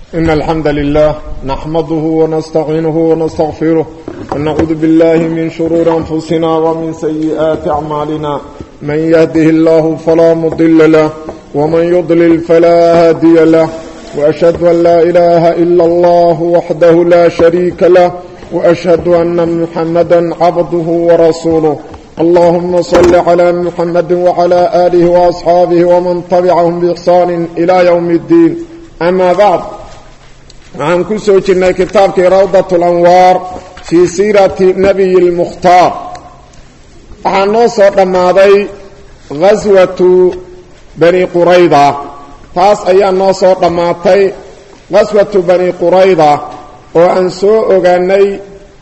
إن الحمد لله نحمده ونستعينه ونستغفره ونعوذ بالله من شرور أنفسنا ومن سيئات أعمالنا من يهده الله فلا مضل له ومن يضلل فلا هادي له وأشهد أن لا إله إلا الله وحده لا شريك له وأشهد أن محمدا عبده ورسوله اللهم صل على محمد وعلى آله وأصحابه ومن تبعهم بإحسان إلى يوم الدين أما بعد عن كل سوچنا كتابك روضة الأنوار في سيرة نبي المختار عن نصر ماضي غزوة بني قريظة تاس أيام نصر ماضي غزوة بني قريظة وأن سوء غني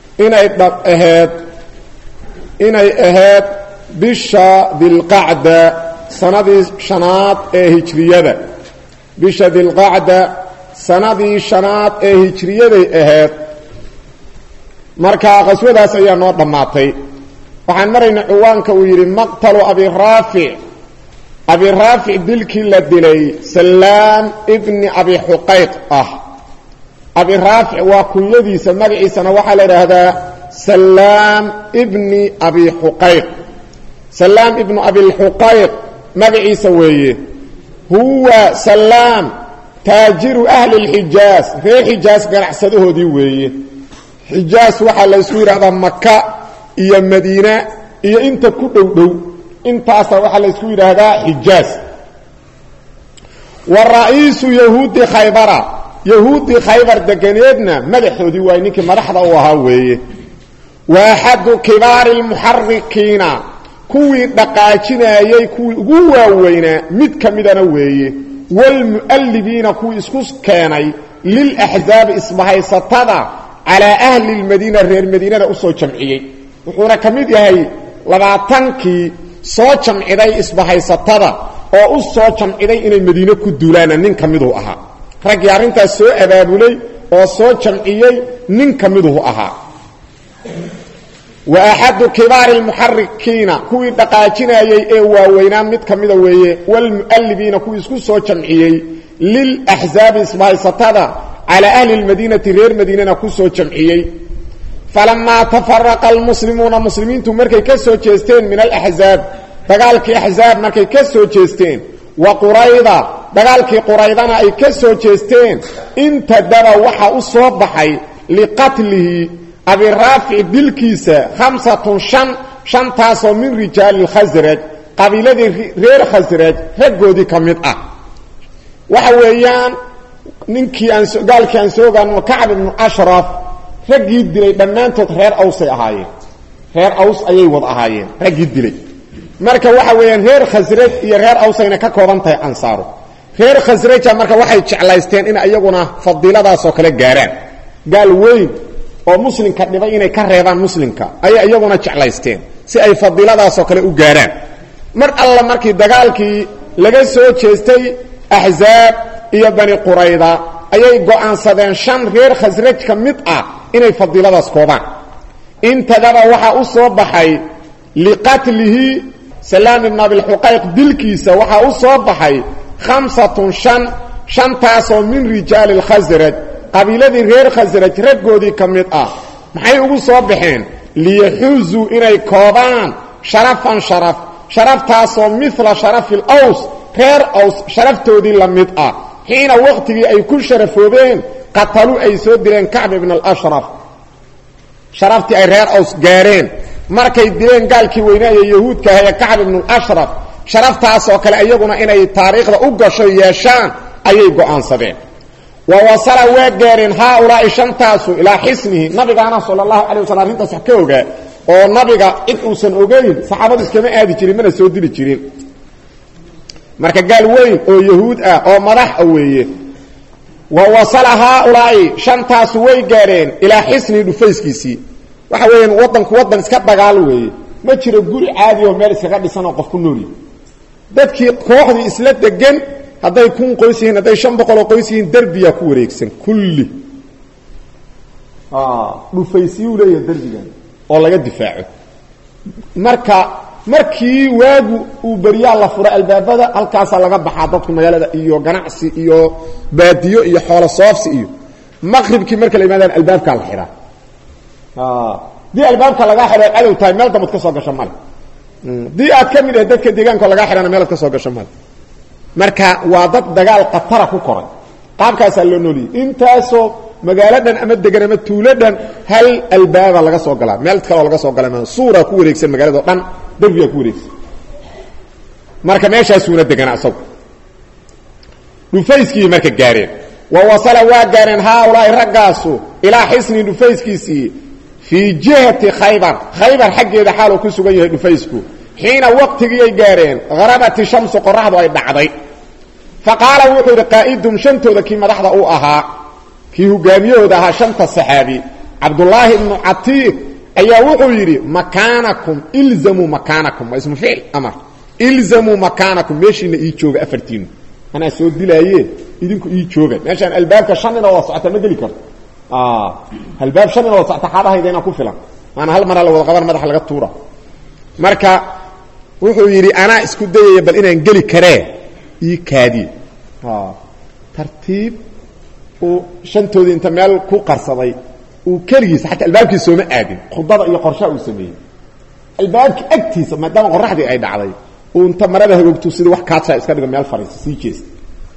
inay ahayd bisha dilqacda sanadii shanaad ee hijriyada bisha dilqacda sanadii shanaad ee hijriyaday ahayd marka qaswadaas ayaa noo dhamaatay waxaan maraynaa ciwaanka uu yiri maqtalu abi raafi dilkii la dilay salaam ibn abi huqayq abi raafi waa kunyadiisa magaciisana waxa la yiraahdaa سلام ابن أبي حقيق سلام ابن أبي الحقيق مقعي سويه هو سلام تاجر أهل الحجاز في حجاز قال أحسده ديويه حجاز وحا ليسوير هذا مكة إيا مدينة إيا انت كدو انت أصلا وحا ليسوير هذا حجاز والرئيس يهود خيبر دقنيدنا مدحو ديوانيك مرحضة وهاويه واحد كبار المحركين كوي دقاجينايي كوي ugu waaweyna mid kamidana weeye wal muallibina kuwi isku keenay lil ahzaab isbahaysatada ala ahli al madina reer madinada usoo jamciyay wuxuuna kamid yahay 20kii soo jamciday isbahaysatada oo u soo jamciday inay madiina ku duulaan nin kamidu ahaa rag yaarinta soo abaabulay oo soo jamciyay nin kamidu ahaa واحد كبار المحركين كوي دقاجينايي ee waaweynaa mid kamida weeye wal muallibina kuwi isku soo jamciyay lil ahzaab isbahaysatada ala ahli al madinati reer madinana ku soo jamciyay falamma tafarraqa al muslimuna muslimiintu markay ka soo jeesteen min al ahzaab dagaalkii ahzaab markay ka soo jeesteen wa qurayda dagaalkii quraydana ay ka soo jeesteen inta daba waxa u soo baxay liqatlihi أبي رافع دلكيسة 5 تاسو من رجال الخزرج قبيلة غير خزرج رجو دي كميدة وحويان ننكي قال كان سوغان وكعب بن أشرف رجي دلي بمانتو غير أوسي أهايين غير أوس أي وضع أهايين رجي دلي مركا وحويان غير خزرج غير أوسينا كاكورانتي أنصاره غير خزرج مركا وحي تشعلايستين إن أيقونا فضيلة دا سوكالي قاران قال وين oo muslimka dhibay inay ka reebaan muslimka ay iyaguna jeclaysteen si ay fadiladaas oo kale u gaaraan mar alla markii dagaalkii laga soo jeestay ahzaab iyo bani qurayda ayay go'aansadeen 5 reer khasraj ka mid ah inay fadiladaas koobaan intadaba waxa u soo baxay liqatlihi salaam ibn abi al-huqayq dilkiisa waxa u soo baxay 5 taasoo min rijaal al-khazraj qabiiladii reer khasraj raggoodii kamid ah maxay ugu soo baxeen liyahuzu inay koobaan sharaftaasoo mithla sharaf al-aws reer aws sharaftoodii lamid ah xiina waqtigii ay ku sharafoobeen qatalu ay soo dileen kacb ibn al-ashraf sharaftii ay reer aws gaareen markay dileen gaalkii weynaa ee yahuudka ahaa kacb ibn al-ashraf sharaftaasoo kale iyaguna inay taariikhda u gasho yeeshaan ayay go'aansadeen ووصل وغيرين هؤلاء شنتاسو الى حسنه نبينا صلى الله عليه وسلم انت سكوغا او نبيغا ان اوسن اوغين صحابه اسكما aadi jirin mana soo dili jirin marka gaal weyn oo yahuud ah oo madax weeye ووصل هؤلاء شنتاسو way gaareen ila xisni dhufayskiisi waxa weeyeen wadan iska dagaal weeye ma jiro guri caadi oo meel iska dhisan oo qof ku nool dadkii kooxdii isla degan hadday kun qoys yihiin hadday 500 qoys yihiin darbiya ku wareegsan kulli dhufaysiyu leeyahay darbigan oo laga difaaco marka markii waagu uu bariyaa la furo albaabada halkaas laga baxaa dadku magaalada iyo ganacsi iyo baadiyo iyo xoolo soofsi iyo maqribkii marka la yimaadaan albaabka la xiraa di albaabka laga xiray cadow tahay meel damad ka soo gasho male di aad ka mid ah dadka deegaanka laga xirana meel ka soo gasho male marka waa dad dagaal qatara ku koray qaabkaas loo nooliyay intaasoo magaaladan ama degan ama tuuladan hal albaaba laga soo galaa meel kale laga soo galaa suura ku wareegsan magaalada dhan darbiga ku wareegsan marka meeshaas suuna degan asagu dhufayskii marka gaareen wa wasala waa gaareen haulaa ragaasu ilaa xisni dhufayskiisii fi jihati khaybar xaggeeda xaal uu ku sugan yahay dhufaysku xiina waqtigii gaareen gharabati shamsu qoraxdu ay dhacday faqaala wuxuu yidhi qaa'idum shantooda kii madaxda u ahaa kii hogaamiyahooda ahaa shanta saxaabi cabdullaahi ibnu catiiq ayaa wuxuu yidhi makaanakum ilzamuu makaanakum waa ismu ficil amar ilzamuu makaanakum meeshiina ii jooga afartiinu anaa soo dilaaye idinku ii jooga meeshaan albaabka shan ina wada socota ma geli karto albaab shan ina wada socota xaadahayda inaa ku filan maana hal maraa la wada qaban madaxa laga tuura marka wuxuu yidhi anaa isku dayaya bal inaan geli karee ii kaadiye tartiib uu shantoodii inta meel ku qarsaday uu keligiisa xataa albaabkii sooma aadin khudada iyo qorshaha uu sameeyey albaabkii agtiisa maadaama qoraxdii ay dhacday uu inta marada hagoogtu sidii wax kaadsaa iska dhigo meel fariisa sii jeesta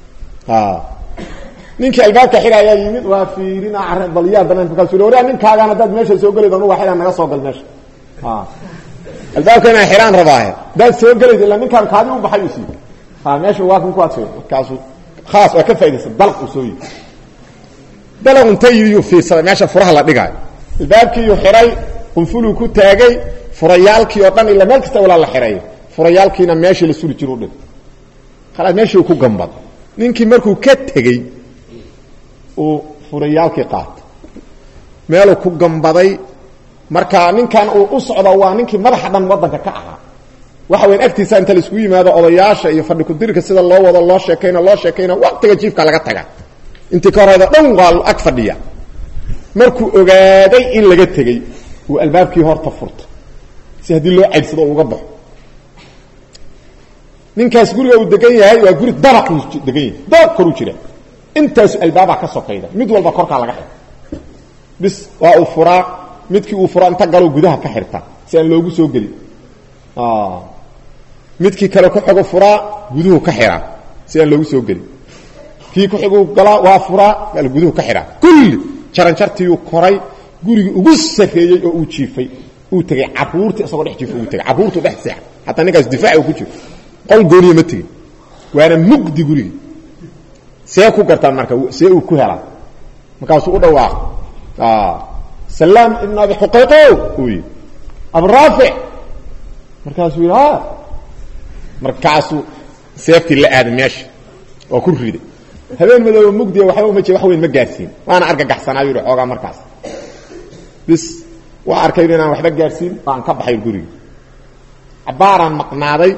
ninkii albaabka xiraayaa yimid waa fiirina baliyaa banaanka kalsu waraa ninkaagaan haddaad meesha soo gelayd anugu waa xidhaan naga soo gal meesha albaabka inaan xidhaan rabaahe haddaad soo gelayd ilaa ninkaan kaadi u baxay u sii meesha waa kan ku adfay markaasu khaas waa ka faa'idaysan dalaq uu soo yiri dalaq inta yiri fiirsaday meesha furaha la dhigay albaabkii uu xiray qunfulu ku taagay furayaalkii oo dhan ila meel kasta wala la xiray furayaalkiina meesha la suri jiro dhig khalaas meesha ku gambad ninkii markuu ka tagay oo furayaalkii qaat meel ku gambaday marka ninkan uu u socdo waa ninkii madaxa dhan wadanka ka ahaa waxa weyn agtiisa inta la isku yimaado odayaasha iyo fadhi ku dirka sida loo wado loo sheekayna waqtiga jiifka laga taga intii ka horeyda dhan waa ag fadhiya markuu ogaaday in laga tagay uu albaabkii horta furto si hadii loo caydsado uga baxo ninkaas guriga uu degan yahay waa guri dabaq uu degan yahay dabaq koru jira intaas albaaba ka soqeyda mid walba korka laga xiro bis waa uu furaa midkii uu furaa inta galo gudaha ka xirta si aan loogu soo gelin midkii kale ku xigo furaa guduhu ka xira si aan loogu soo gelin kii ku xigo gala waa furaa gal guduhu ka xira kulli jaranjartii uu koray guriga ugu safeeyay oo uu jiifay uu tagay caruurtii asagoo dhex jiifay uu tagay caruurtu dhex seex hatta ninkaas difaac ku jiro qol gooniye ma tigi waana mugdi guriga see ku gartaan marka see uu ku helaa markaasuu u dhawaaq salaam ibn abi huqayqo uy abu rafi' markaasuu yidhi markaasuu seeftii la aaday meesha oo ku riday habeen madooba mugdiya waxba uma jeedo wax weyn ma gaarsiin waana argagaxsanaa yidhi xoogaa markaas bis waa arkay inaan waxba gaarsiin waan ka baxay guriga cabaaraan maqnaaday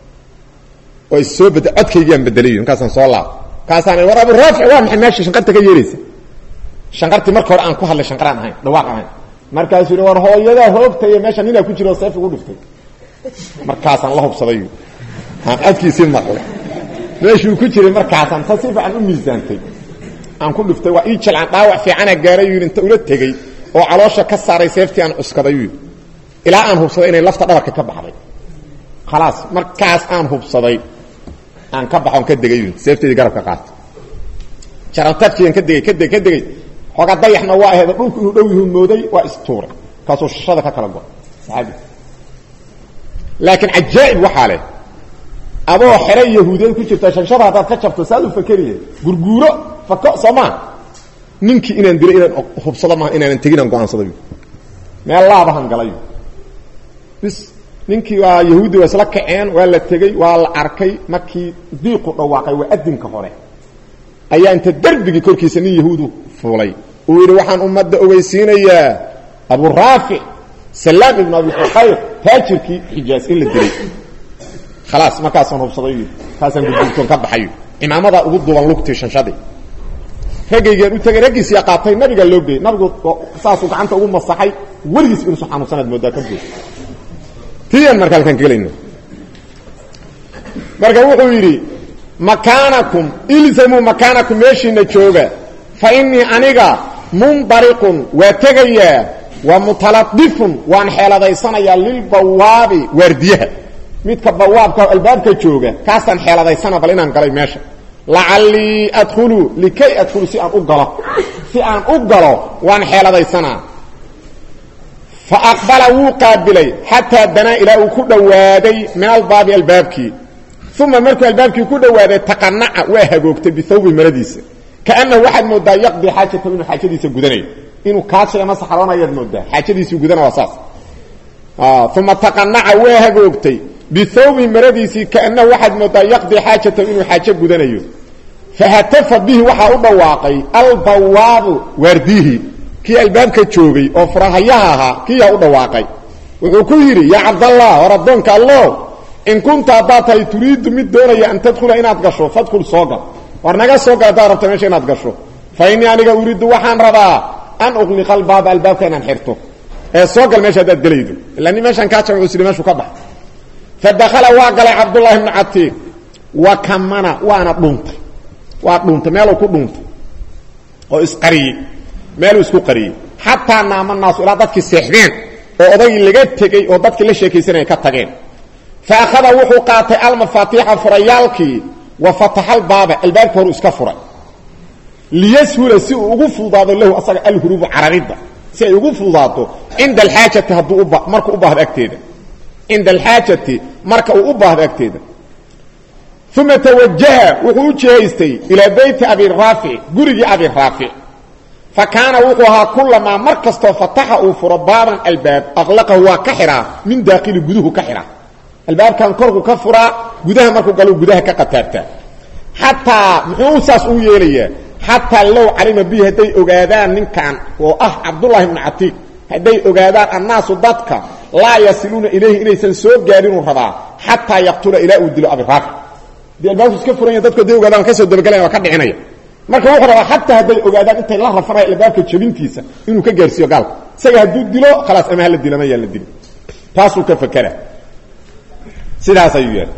oo soo bada codkaygaan bedelay markaasaan soo laab kaasaan war abu rafi' waa maxay meesha shanqarta ka yeeraysa shanqartii marka hore aan ku hadlay shanqaraan ahayn dhawaaq ahayn markaasuu yidhi war hooyada hoogtay meesha ninaa ku jiro seef ugu dhiftay markaasaan la hubsaday aan adkiisii maqlay meeshuu ku jiray markaasaan ta si fiican u miisaantay aan ku dhiftay waa ii jilcaan dhaawac fiicana gaaray yidhi inta ula tegey oo caloosha ka saaray seeftii aan cuskaday yidhi ilaa aan hubsaday inay lafta dhabarka ka baxday khalaas markaas aan hubsaday aan ka baxon ka degay yidhi seefteedii garabka qaatay jarantadkii ka degay xoga dayaxna waa ahayd dhulku inuu dhow yahay mooday waa istuuray kaasoo shashada ka kala go'ay saxaabi laakiin ajaa'ib waxa leh aboo xiray yahuudiyad ku jirta shashada hadaad ka jabto saadu fakariye gurguuro fako Soomaa ninkii inaan diray inaan hubsado ma inaan tagin aan go'aansado meel laabahan galay bis ninkii waa yahuudi waa isla kaceen waa la tagay waa la arkay markii diiqu dhawaaqay waa adinka hore ayaa inta darbigi korkiisa nin yahuudu fuulay oo yiri waxaan ummadda ogeysiinayaa abu rafi' salaam ibn abi huqayq taajirkii xijaas in la dilay خلاص markaas aan hubsaday taasan gudubtoon ka baxay imaamada ugu duwan lugtii shanshadi ragaygan u tagay ragiis ya qaatay nabiga loo geey nabigu saas uu gacanta ugu masaxay wariis inuu xanuunsanad moodaa ka buux tiyan marka halkan gelayno marka wuxuu yiri makaanakum ilzamu makaanakum meeshina jooga fa inni aniga munbariqun wa tagaya wa mutaladdifun wa an xeeladaysanaya lil bawaabi wardiyaha midka bawaabka albaabka jooga kaasan xeeladaysana bal inaan galay meesha la'alli adkhulu likay adkhulu si aan u galo waan xeeladaysana fa aqbala wuqabilay hatta dana ila u ku dhawaaday min albaabi albaabki thumma marka albaabki ku dhawaaday taqannaca waa hagoogtay bithawbi maradiisa kaana waxad moodaa yaqdi xaajata inuu xaajadiisa gudanay inuu kaashay ama saxaroonayad moodaa xaajadiisa gudana wasaas thumma taqannaca waa hagoogtay bithawbi maradiisi kaana waxad moodaa yaqdi xaajata inuu xaaje gudanayo fahatafa bihi waxa u dhawaaqay albawaabu wardihi ki albaabka joogay oo furahayaha ahaa kiya u dhawaaqay wuxuu ku yiri ya abdallah rabbanka allah in kunta baatay turiidu mid doonaya an tadkhula inaad gasho fadkhul sooga war naga sooga daarabta meesha inaad gasho fa inni aniga uriidu waxaan rabaa an ughliqa albaab albaabka inaan xirto ee soogal meesha dad galaydo ilaa ni meeshan ka jaw usri meeshu ka bax fadakhala wa qala abdullah ibn atiq wa kamana waana dhuntay meel ku dhuntay oo isqariye meel isku qariye hatta naama naas ila dadkii seexdeen oo oday laga tagay oo dadkii la sheekaysanay ka tageen fa akhada wuxuu qaatay al-mafatiha furayalki wa fataha al-baaba albaabka hor iska furay liyashula si ugu fuudaado lahu asaga al-hurub arabida si ay ugu fuudaato inda al-haajati haduu marka u baahdo agteeda inda al-haajati marka uu u baahdo agteeda ثم توجه وجهيستي الى بيت ابي الرافع غري ابي الرافع فكان وقها كلما مركز فتح فربابا الباب اغلقه وكحرا من داخل جده كحرا الباب كان كركو كفرا جدها مركو قالوا جدها كقتاتا حتى محوسس او يليه حتى لو علم به هدي اوغادان من كان عبد الله بن عتيق هدي اوغادان الناس ضدك لا يصلون اليه انيسن سو غارين ربا حتى يقتل الى ودل ابي الرافع dii albaabku iska furan dadku day ogaadaan ka soo dabagalay waa ka dhicinaya marka wuxuu rabaa hatta haday ogaadaan inta la rafaray albaabka jabintiisa inuu ka gaarsiyo gaalka isaga haduu dilo khalaas ama la dilama yaa la dilo taasuu ka fakara sidaas ayuu yahay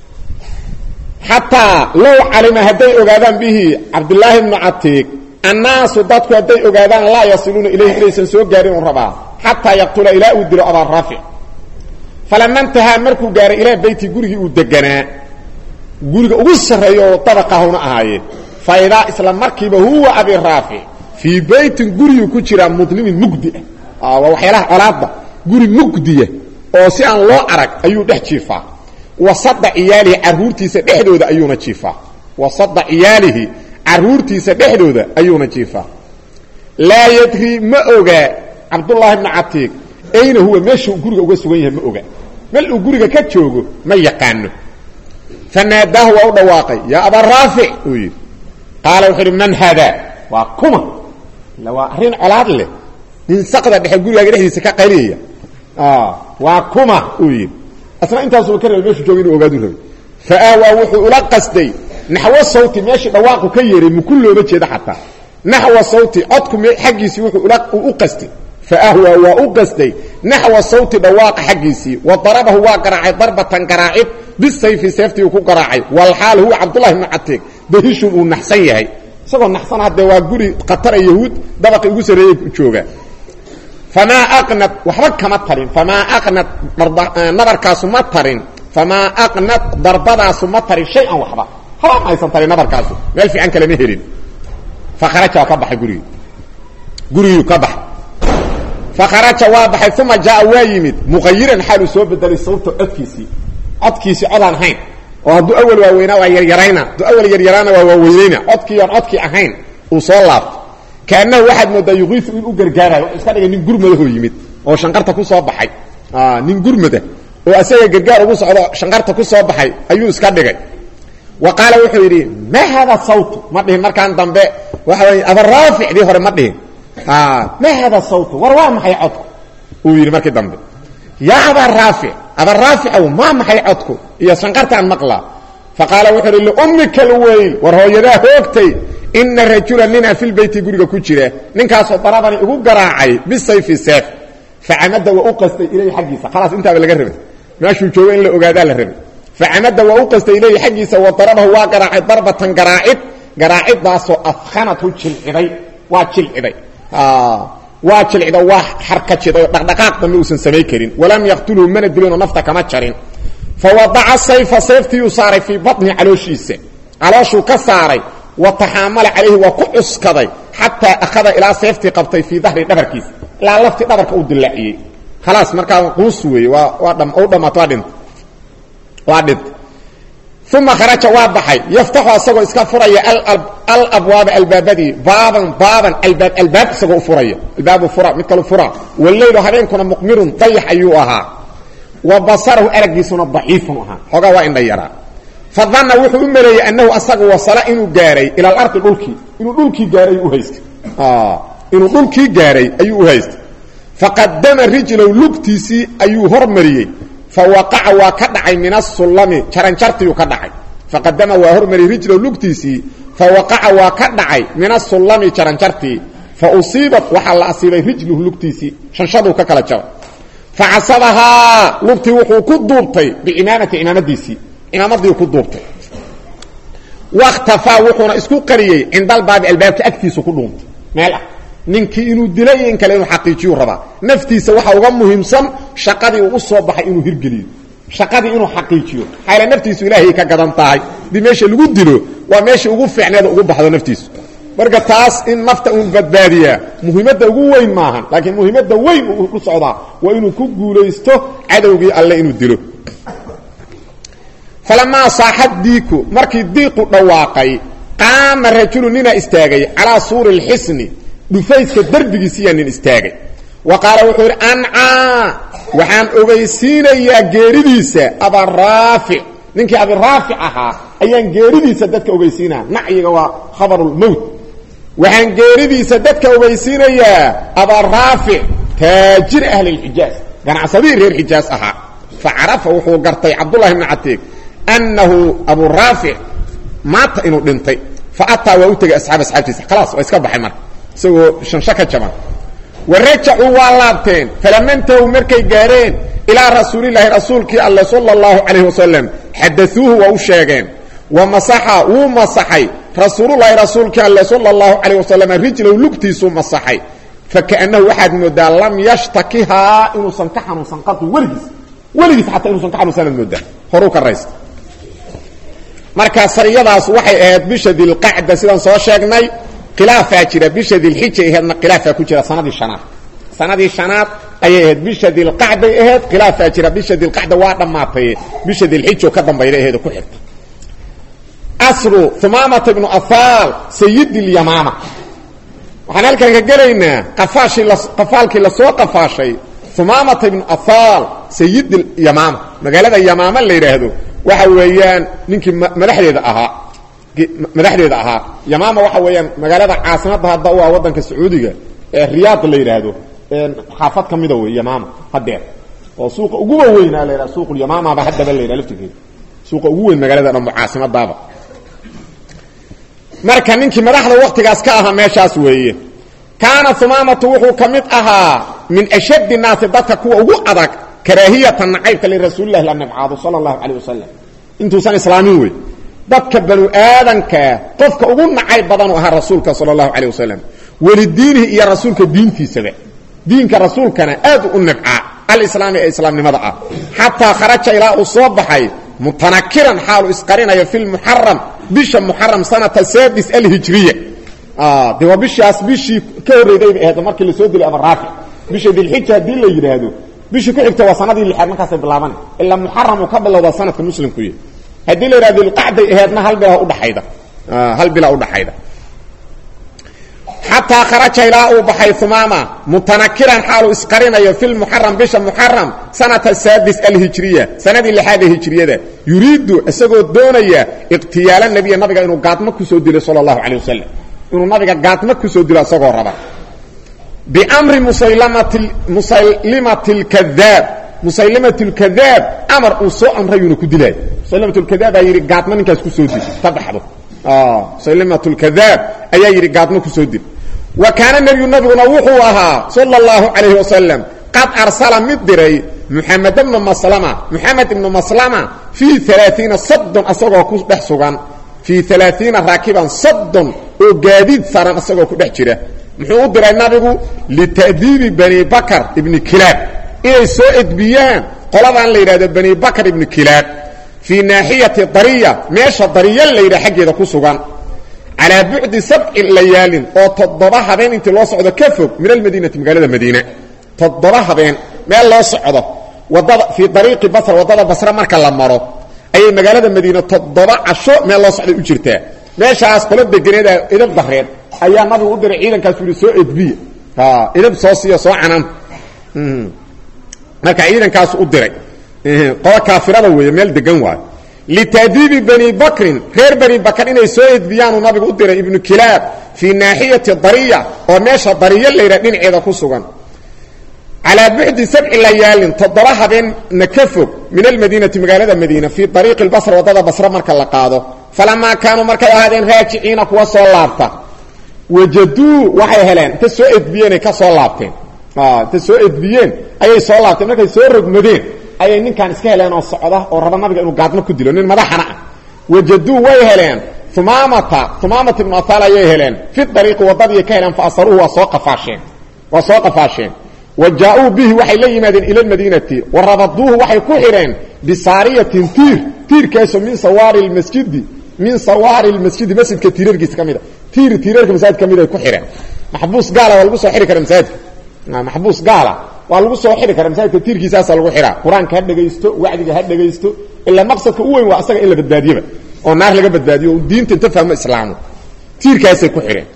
hatta law alima haday ogaadaan bihi abdullah ibn atiq الناس dadku haday ogaadaan la yasiluna ilayhi ilaysan soo gaarin rabaa hatta yaqtula ila udilo aba rafi falamma intaha markuu gaaray ila beyti gurigi uu deganaa guriga ugu sareeyo tabaqahuna ahaaye fayda isla markiiba huwa abi rafi fi baytin guriga ku jira mudlimin mugdi waa waxyaalaha colaadba guri mugdiye oo si aan loo arag ayuu dhex jiifaa wasada iyaali arhuurtiisa dhexdooda ayuuna jiifaa wasada iyaalihi arhuurtiisa dhexdooda ayuuna jiifaa la yadri ma oga abdullah ibn atiq ayna huwa meeshu guriga uga sugan yahay ma oga meel uu guriga ka joogo ma yaqaano فناداه ودواقي يا ابا الرافع وير قال وحر من هذا وكما لو احرين علاد له من سقد دخ غوريغا دخيسه ka qayliya وكما وير اصلا انت سو كره meeshu joogin ogaadu rabay faawa wuxuu ula qasday nahwa sawti meesha dhawaaqo ka yeeray mu kulooba jeeda xataa nahwa sawti codku xaqiisi wuxuu ula u qastay فاهوا وقصدي نحو الصوت دواق حقيسي وضربه وقرع ضربه قراعد بالسيف سيفتي وكو قراعي والحال هو عبد الله بن عتيق بهش ونحسن yahay isagoo naxsan hada waa guri qatar yahuud dabaqi ugu sareeyay jooga fama aqnat waxba kama tarin fama aqnat nabarkaas ma tarin fama aqnat darbadaas ma tarin shay aan waxba haba ma aysan tarin nabarkaas meel fiican kale ma helin fakharaja ka baxay guriga ka baxay فخرج واضح ثم جاء وايمد مغيرا حاله سو بدل صوت عدكيسي عدان هين ودو اول واوينا ويريرينا دو اول يريرانا واوينا عدكي اهين وصلاب كانه واحد مد يغيث انو غرغاراyo iska nин gurmada oo yimid oo shanqarta ku soo baxay nin gurmada oo asaga gargaar ugu socdo shanqarta ku soo baxay ayuu iska dhigay وقال wuxuu yiri ma hada صوت ma dhihin markaan dambe waxa way aba raafic di hore ma dhihin ما هذا الصوت وروا ما حيعطك ويري markii dambe يا ابا الرافع ما محيعطك يا سنقرت عن مقلا فقال وحر لامك الويل ورهويدا هوغتي ان الرجل لنا في البيت غريغا كجيره نينكاس ضربني ugu garaacay bisayf sayf فعمد وقصد الى حقيقه خلاص انت بلا غربت meeshuu joogo in la ogaadaa la rabay facamada waa u qastay ilayhi xaggiisa wa darabahu waa garaacay darbatan garaaciddaasoo afkhanatu jilciday waa jilciday waa xarkajiday oo dhaqdhaqaaq dambe uusan samayn karin walam yaqtuluu mana dilinoo nafta kama jarin fawadaca sayfa sayftiiyuu saaray fii batni calooshuu ka saaray wa taxaamala calayhi waa ku cuskaday xataa akhada ilaa sayftii qabtay fii dahri dhabarkiisa ilaa laftii dhabarka uu dilaaciyey khalaas markaa quus weeye u dhammaato waa dhintay uma kharaja waa baxay yaftaxu asagoo iska furaya alabwaaba albaabadii baaban albaab isagoo furaya albaabu fura mid kalu fura waleylu habeenkuna muqmirun dayax ayuu ahaa wa basarahu aragiisuna daciifun ahaa xoogaa waa indha yaraa fadana wuxuu u maleeyey annahu asaga wasala inuu gaaray ila alardi inuu dhulkii gaaray ayuu u haystay faqadama rijlow lugtiisii ayuu hormariyey fawaqaca waa ka dhacay min asulami jaranjartiyu ka dhacay faqadama waa hormariyey rijlow lugtiisii fawaqaca waa ka dhacay min asulami jaranjartii fa usiibat waxaa la asiibay rijluhu lugtiisii shanshaduu ka kala jabay facasabahaa lugtii wuxuu ku duubtay biimaamati imaamadiisii imaamadii ku duubtay waktafaa wuxuuna isku qariyey cindalbaabi albaabka agtiisu ku dhuuntay meel ah ninkii inuu dilay in kale inuu xaqiijiyu rabaa naftiisa waxa uga muhiimsan shaqadii uu u soo baxay inuu hirgeliyo shaqadii inuu xaqiijiyo xayla naftiisu ilaahay ka gadan tahay di meesha lagu dilo waa meesha ugu fiicneed ugu baxdo naftiisu marka taas in nafta uu badbaadiyaa muhiimadda ugu weyn maahan laakiin muhiimadda weyn uu ku socdaa waa inuu ku guulaysto cadowgii alle inuu dilo falamaa saaxad diiku markii diiqu dhawaaqay qaama rajulu nina istaagay calaa suuri lxisni dhufayska derbigiisiyaa nin istaagay wa qaala wuxuu yidhi ancaa waxaan ogeysiinayaa geeridiisa abaraafic ninkii abiraafic ahaa ayaan geeridiisa dadka ogeysiinaya nacyiga waa khabarulmowt waxaan geeridiisa dadka ogeysiinayaa abaraafic taajir ahli lxijaaz ganacsadii reer xijaaz ahaa fa carafa wuxuu gartay cabdullahi bni catiiq annahu aburaafic maata inuu dhintay fa ataa waa u tegay asxaabtiisa khalaas waa iska baxay marka isagoo shansho ka jaban wa rajacuu waa laabteen falamantahu markay gaareen ilaa rasuulilaahi rasuulkii alle sala allahu calayhi wasalam xadauuhu waa u sheegeen wa masaxa wuu masaxay rasuululahi rasuulkii alle sala allahu calayh wasalam rijlow lugtiisuu masaxay fakaannahu waxaad moodaa lam yashtakihaa inuusan ka xanuunsan qatu weligiis xataa inuusan ka xanuunsanaad moodaa horuu ka raysta marka sariyadaas waxay ahayd bisha dilqacda sidaan soo sheegnay khilaafaa jira bisha dilxija ahaydna khilaafaa ku jira sanadii shanaad ayay ahayd bisha dilqacday ahayd khilaafaa jira bisha dilqacda waa dhammaatay bisha dilxijo ka dambayda ahayd ku xigta asru humaamata ibnu ahaal sayid اlyamaama waxaan halkan ka gelaynaa qafaalkii lasoo qafaashay humaamata ibnu ahaal sayid اlyamaama magaalada yamaama la yidhaahdo waxa weeyaan ninkii madaxdeeda ahaa yamaama waxa weeyaan magaalada caasimadda hadda u ah waddanka sacuudiga ee riyaad la yidhaahdo xaafad ka mida wey yamaama hadeer oo suuqa ugu weynaa la yidhahdo suuqulyamaamaba haddaba la yidhahdo laftirkeeda suuqa ugu weyn magaalada dhammo caasimadaaba marka ninkii madaxda waktigaas ka ahaa meeshaas weeye kaana humaamatu wuxuu ka mid ahaa min ashaddi naasi dadka kuwa ugu adag karaahiyatan nacaybka lirasuulilahi la nabcaado sala allahu calayh wasalam intuusan islaamin wey dadka banu aadanka qofka ugu nacayb badan u ahaa rasuulka sala allahu calayh wasalam welidiinihi iyo rasuulka diintiisaba diinka rasuulkana aad u nabcaa alislaami ee islaamnimada ah xataa kharaja ilaa uu soo baxay mutanakiran xaalu isqarinayo fi lmuxaram bisha muxaram sanata sadis alhijriya de waa bishaas bishii ka horreeyday bay ahayd markii la soo dilay abaraafic bisha dilxija haddii la yidhaahdo bishii ku xigta waa sanadii lixaad markaasay bilaaban ilaa muxaram uu ka bilowdaa sanadka muslimku yahy haddii la yidhahdo dilqacday ahaydna hal bilaa udhaxayda xataa kharaja ilaa uu baxay humaama mutanakiran xaalu isqarinayo fi lmuxaram bisha muxaram sanata sadis alhijriya sanadii lixaad ee hijriyada yuriidu isagoo doonaya iqtiyaala nabiya nabiga inuu gaadmo kusoo dilo sala allahu calayh wasalam inuu nabiga gaadmo kusoo dilo isagoo raba biamri musaylimati lkadaab amar uu soo amrayuuna ku dilaayo musaylimat lkadaab ayaa yidhi gaadmo ninkaas kusoo dil ka baxdo musaylimat lkadaab ayaa yidhi gaadmo kusoo dil wa kaana nabiguna wuxuu ahaa sala allahu calayhi wasalam qad arsala mid diray محمد بن مسلمة في 30 صد أساقه كدح سغان في 30 راكبا صد وقاديد ساران أساقه كدح جره محو أدرى النبي لتأديب بني بكر ابن كلاب إيه سوئد بيان قلبا ليراد بني بكر ابن كلاب في ناحية الضرية ماشى الضرية اللي حق يدكو سغان على بعد 7 ليال او تضبها بين انت لو سocdo كفوق من المدينه مغالده المدينه تضبها بين ما لو سocdo وضد في طريق بصر وضد بصره marka la maro ay magaalada madiina toddoba casho meel loo socday u jirtaa meeshaas kala deganeeda idab bahreed ayaa nabigu u diray ciidankaas uu soo edbiye idab soo siiyo soo canan marka ciidankaas u diray qof kaafirada weeye meel degan waa لتأديب بني بكر غير بني بكر إنه سويد بيانو نبي قدر ابن كلاب في ناحية الضرية وماشى الضرية اللي يردين عيدا كسوغان على بعد 7 ليال تضرها بين نكفب من المدينة مقالة المدينة في طريق البصر وضد بصر مركا لقاده فلما كانوا مركا هذين راجعين كواسوا اللابتا وجدوا وحي هلان تسويد بياني كسوا اللابتين تسويد بيان أي سوا اللابتين مركا يسوي مدين ay ninkan iska heleen oo socda oo raba nabiga inuu gaadno ku dilo nin madaxana wajadu way heleen thumamata ibn athal ay heleen fi tariiq wadadii ka heleen fa asaruhu wa soo qafasheen wajaa'u bihi waxay la yimaadeen ila madinati warabaduhu waxay ku xireen bisariyatin tiirkaasoo min sawari almasjid masjidka tiirarkiisa kamida tiirarka masjidka kamida ay ku xireen maxbuus gaala waa lagu soo xiri karaa masjidka maxbuus gaala waa lagu soo xiri karaa masaajidka tiirkiisaas lagu xiraa quraanka ha dhageysto wacdiga ha dhageysto illa maqsadka u weyn waa asaga in la badbaadiyo oo naar laga badbaadiyo oo diinta inta fahmo islaamku tiirkaas ay ku xireen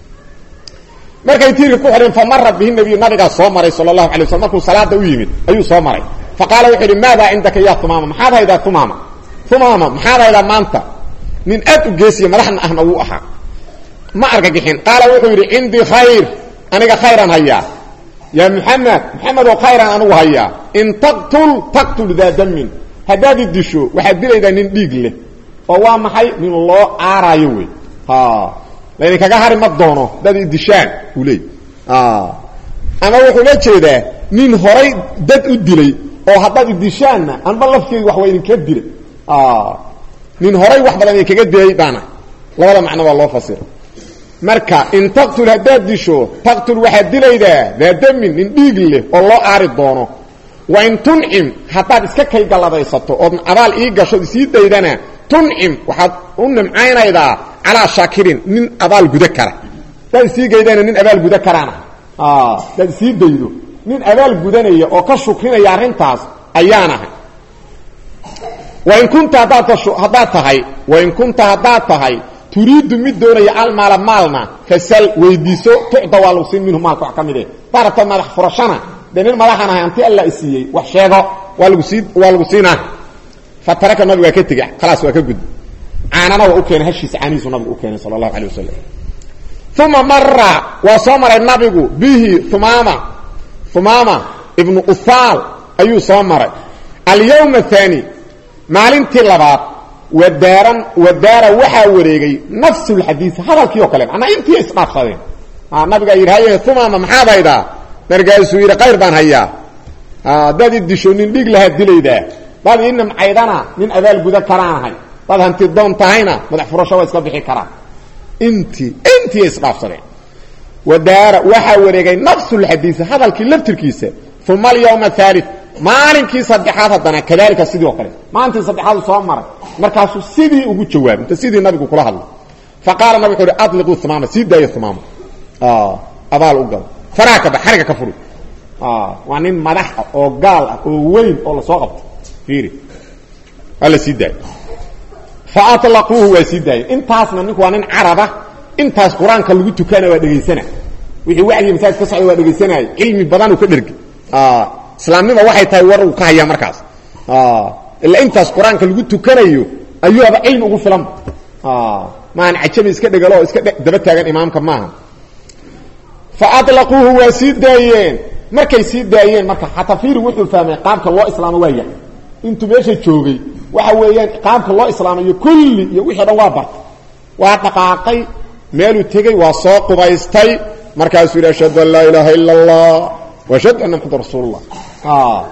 markay tiirka ku xireen famarra bihi nabiga soo maray sallallahu alayhi wasallam markuu salaada u yimid ayuu soo maray faqala wuxuu maada indaka ya tumama maxaad hayda tumama maxaad hayda maanta min aad u geesiyo madaxna ahna uu aha ma argagixin qala wuxuu yiri indi khayr aniga khayran haya يا محمد وخيرا أنا وهيا إن تقتل ذا دم هداد الدشو واحد دي إذا ننديق له وهو محي من الله عرايوي لأنك كهار مدونه داد الدشان ولي أنا وحولي كده من هوري داد الدلي أو هداد الدشان أنا بالله فيه وحوين كدلي من هوري واحد لأنه كدلي بانا لا ولا معنى والله فصير marka in taqtul hadadisho taqtul waxad dilayda daadmin in dhiig leh oo loo aari doono wa in tun'im hatta iska kay galadaysato oo abaal ii gasho isii daydana tun'im waxad u nimcaynayda ala shakirin nin abaal guda kara dad isii gaydana nin abaal guda karana dad isii daydo nin abaal gudanaya oo ka shukrinaya arintaas ayaana wa in kunta hadda tahay تريد مدون يا المال مالنا فسل ويديسو تعطى والوسين منهم مالك وحكمده طارت الملح فرشنا دين الملحنا انت الله اسيي وحشيغو والوسينا فترك النبي وكتغ خلاص وكغد عاننا وكين هشيس عانيس النبي وكين صلى الله عليه وسلم ثم مر وصمر النبي به ثمامه ابن أثال ايو صمر اليوم الثاني مالنتي لبات ودار وحا وريغي نفس الحديث هذا كيو كلام انا انت اسمع خالين النبي يرايه ثم محابا اذا درجاسو يرا غير بان هيا داد الدشونين ديغ لها ديليدا بعد ان معيدنا من ابال غدا كران هي بعد انت دون تاينا مدح فرشه واسك بخي كران انت اسمع خالين ودار وحا وريغي نفس الحديث هذا كلفتركيسه ثم اليوم الثالث maalinkii saddexaad hadana kadalika sidoo kale maalintii saddexaad soo maray markaasuu sidii ugu jawaab inta sidii nabigu kula hadlay faqala nabigu wuxuu adliqu thumama sidii thumama abaal ugal faraka baxriga ka furu waa nin madax oo gaal ah oo weyn oo la soo qabto fiiri wala sidii fa atlaquhu wa sidii intaasna ninku waa nin araba intaas quraanka lagu tukana waa dhageysana wixii wacyi masaajid ka socdo waa dhageysanay cilmi badan uu ka dhirgi islaamnimo waxay tahay war uu ka haya markaas illa intaas quraanka lagu tukanayo ayuuba cilmi ugu filan ma aan ajabi iska dhagalo iska daba taagan imaamka maaha fa adlaquhu wasidayeen markay sidaayeen marka xatafiir wuxuu fahmay qaabka loo islaamo waaya intu meesha joogay waxa weeyaan qaabka loo islaamayo kulli iyo wixii dhan waa bart waa dhaqaaqay meel uu tagay waa soo qubaystay markaas uu yiraahdo la ilaha illa allah وشهد أن محمد رسول الله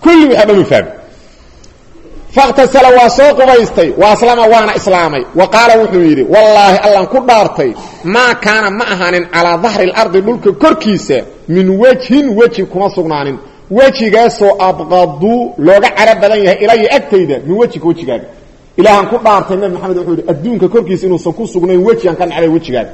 كل واحد من فهم فاغتسل واسوق ويستي واسلم وانا اسلامي وقال وحيري والله الله كدارتي ما كان معهن على ظهر الارض ملك كركيسه من وجه كما سغنانين وجهيغاسو ابغضو لوغا عرب بدن yahay ilaa agtayda min wajigaaga ilaahan ku dhaartay nabi maxamed wuxuu adduunka korkiisa inuu soo ku sugnayn wajigan kan calay wajigaaga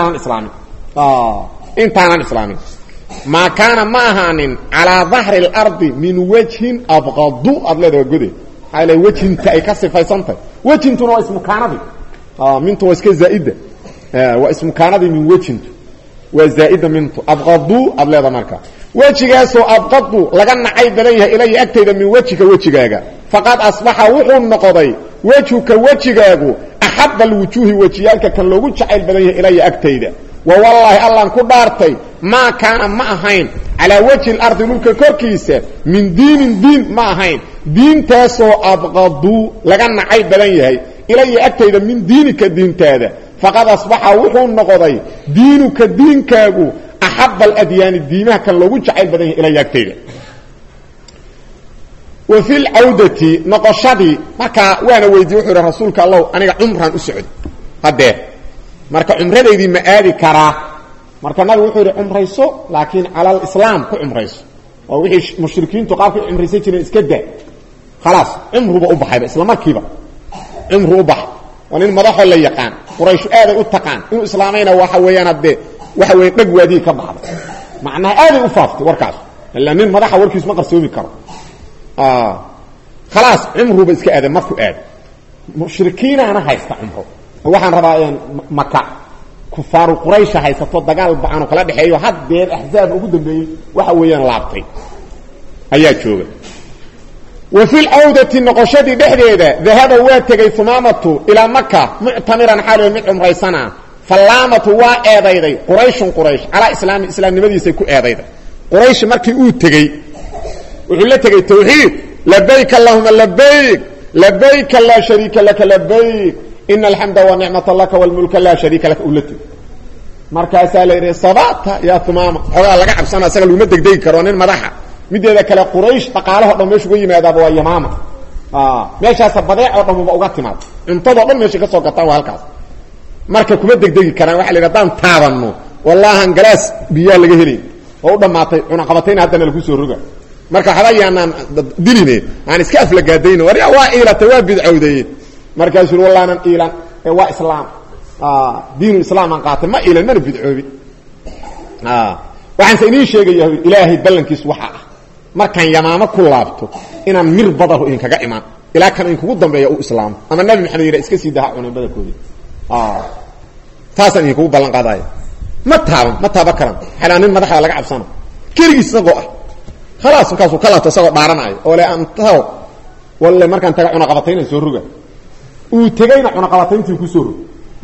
intaanan islaamin ma kana maahanin ala dhahri al-ard min wajhin abghadu adlada gudi على وجه انت اي كسفايسنت وجه انت نو اسمه كانبي من تو اسك زائده واسمه كانبي من وجه انت وزائده من تو ابغضوا ابلغ marka wajigaasoo abqadu laga nacay badanyahay ilay agtayda min wajigaaga faqad asbaha wuxuu noqday wajigaagu ahab alwujuhi wajiyalka kan loogu jacayl badanyahay ilay agtayda wa wallahi allah ku dhaartay ma kana ma ahayn ala wajhi al-ard mulka korkiisa min diin ma ahayn diintaasoo abqadu laga nacay badanyahay ilay agtayda min diinika diintaada faqad asbaha wuxuu noqday diinuka diinkaagu أحب الأديان الدينة كان لو جعل بدنه إلى يكتير وفي العودة نقشدي مكا وانا ويديوح رسولك الله أنا عمران أسعد هذا مركا عمره دي ما آدي كرا مركا نبي وحور عمريسو لكن على الإسلام كعمريسو ووحيش مشركين تقال في عمريسي كنا اسكده خلاص عمره بأبحي بإسلامات كيبا عمره أبحي ونين مضاحوا اللي يقان قريش آدي أتقان إنه إسلامين وحويانا بده waxay dhagwaadii ka baxday macnaha aad u faaftay warkaas illa nin madaxa warkiis ma qarsoomi karo خلاص عمره بس كاده markuu aad mushrikiina ana haysta umro waxaan rabaa in Makka kufaar Quraysh haysato dagaal baan kala dhaxeeyo haddeen ahzaab ugu dambeeyay waxa weeyaan laabtay ayaa jooga وفي العودة نقشدي دحديده ذهب واتغي ثمامته الى مكة معتمرا حال عمريسنا فلامته waa eedeeyay quraysh ala islaamnimadiisa ku eedeeyay quraysh markii uu tagay wuxuu la tagay tawxiid labbayk allahumma labbayk la sharika lak labbayk innal hamda wa ni'mata lak wal mulka la sharika lak ulati markaas la yiri sabata ya tamaam xogaa laga cabsana asaga luma degdeg karo nin madaxa mideeda kale quraysh taqaalaha dhameeshu ugu yimaadaba waa yamaama meeshaas badeec oo dhan uga timaad intada dhan meesha ka soo gataa halkaas marka kuma degdegi karaan waxa la yiraahdaa taabano wallahi galaas biyo laga helay oo dhamaatay una qabatayna hadana lagu soo roga marka xabayaanaan diline aan iska aflagaadayno wariya waa ilata waa bidcawday markaas wallahi aan ilan waa islaam diin islaam aan qaatay ma ilan man bidcoobi waxaan saynii sheegayaa ilaahay balankiis waxa markaan yamaama ku laabto inaan mir badaho in kaga imaan ila kan in kugu dambeeyo uu islaam ama nabi maxamed yiri iska sii daha cunay badakoodii taasan ku balan qaday ma taaba karan xalaanin madaxa laga cabsano kirigiis isagoo خلاص kaasoo kala taasoo dhaaranayo oo la antaw walla markaan taga cuna qabatayna soo ruga uu tagayna cuna qabatayntii ku soo rug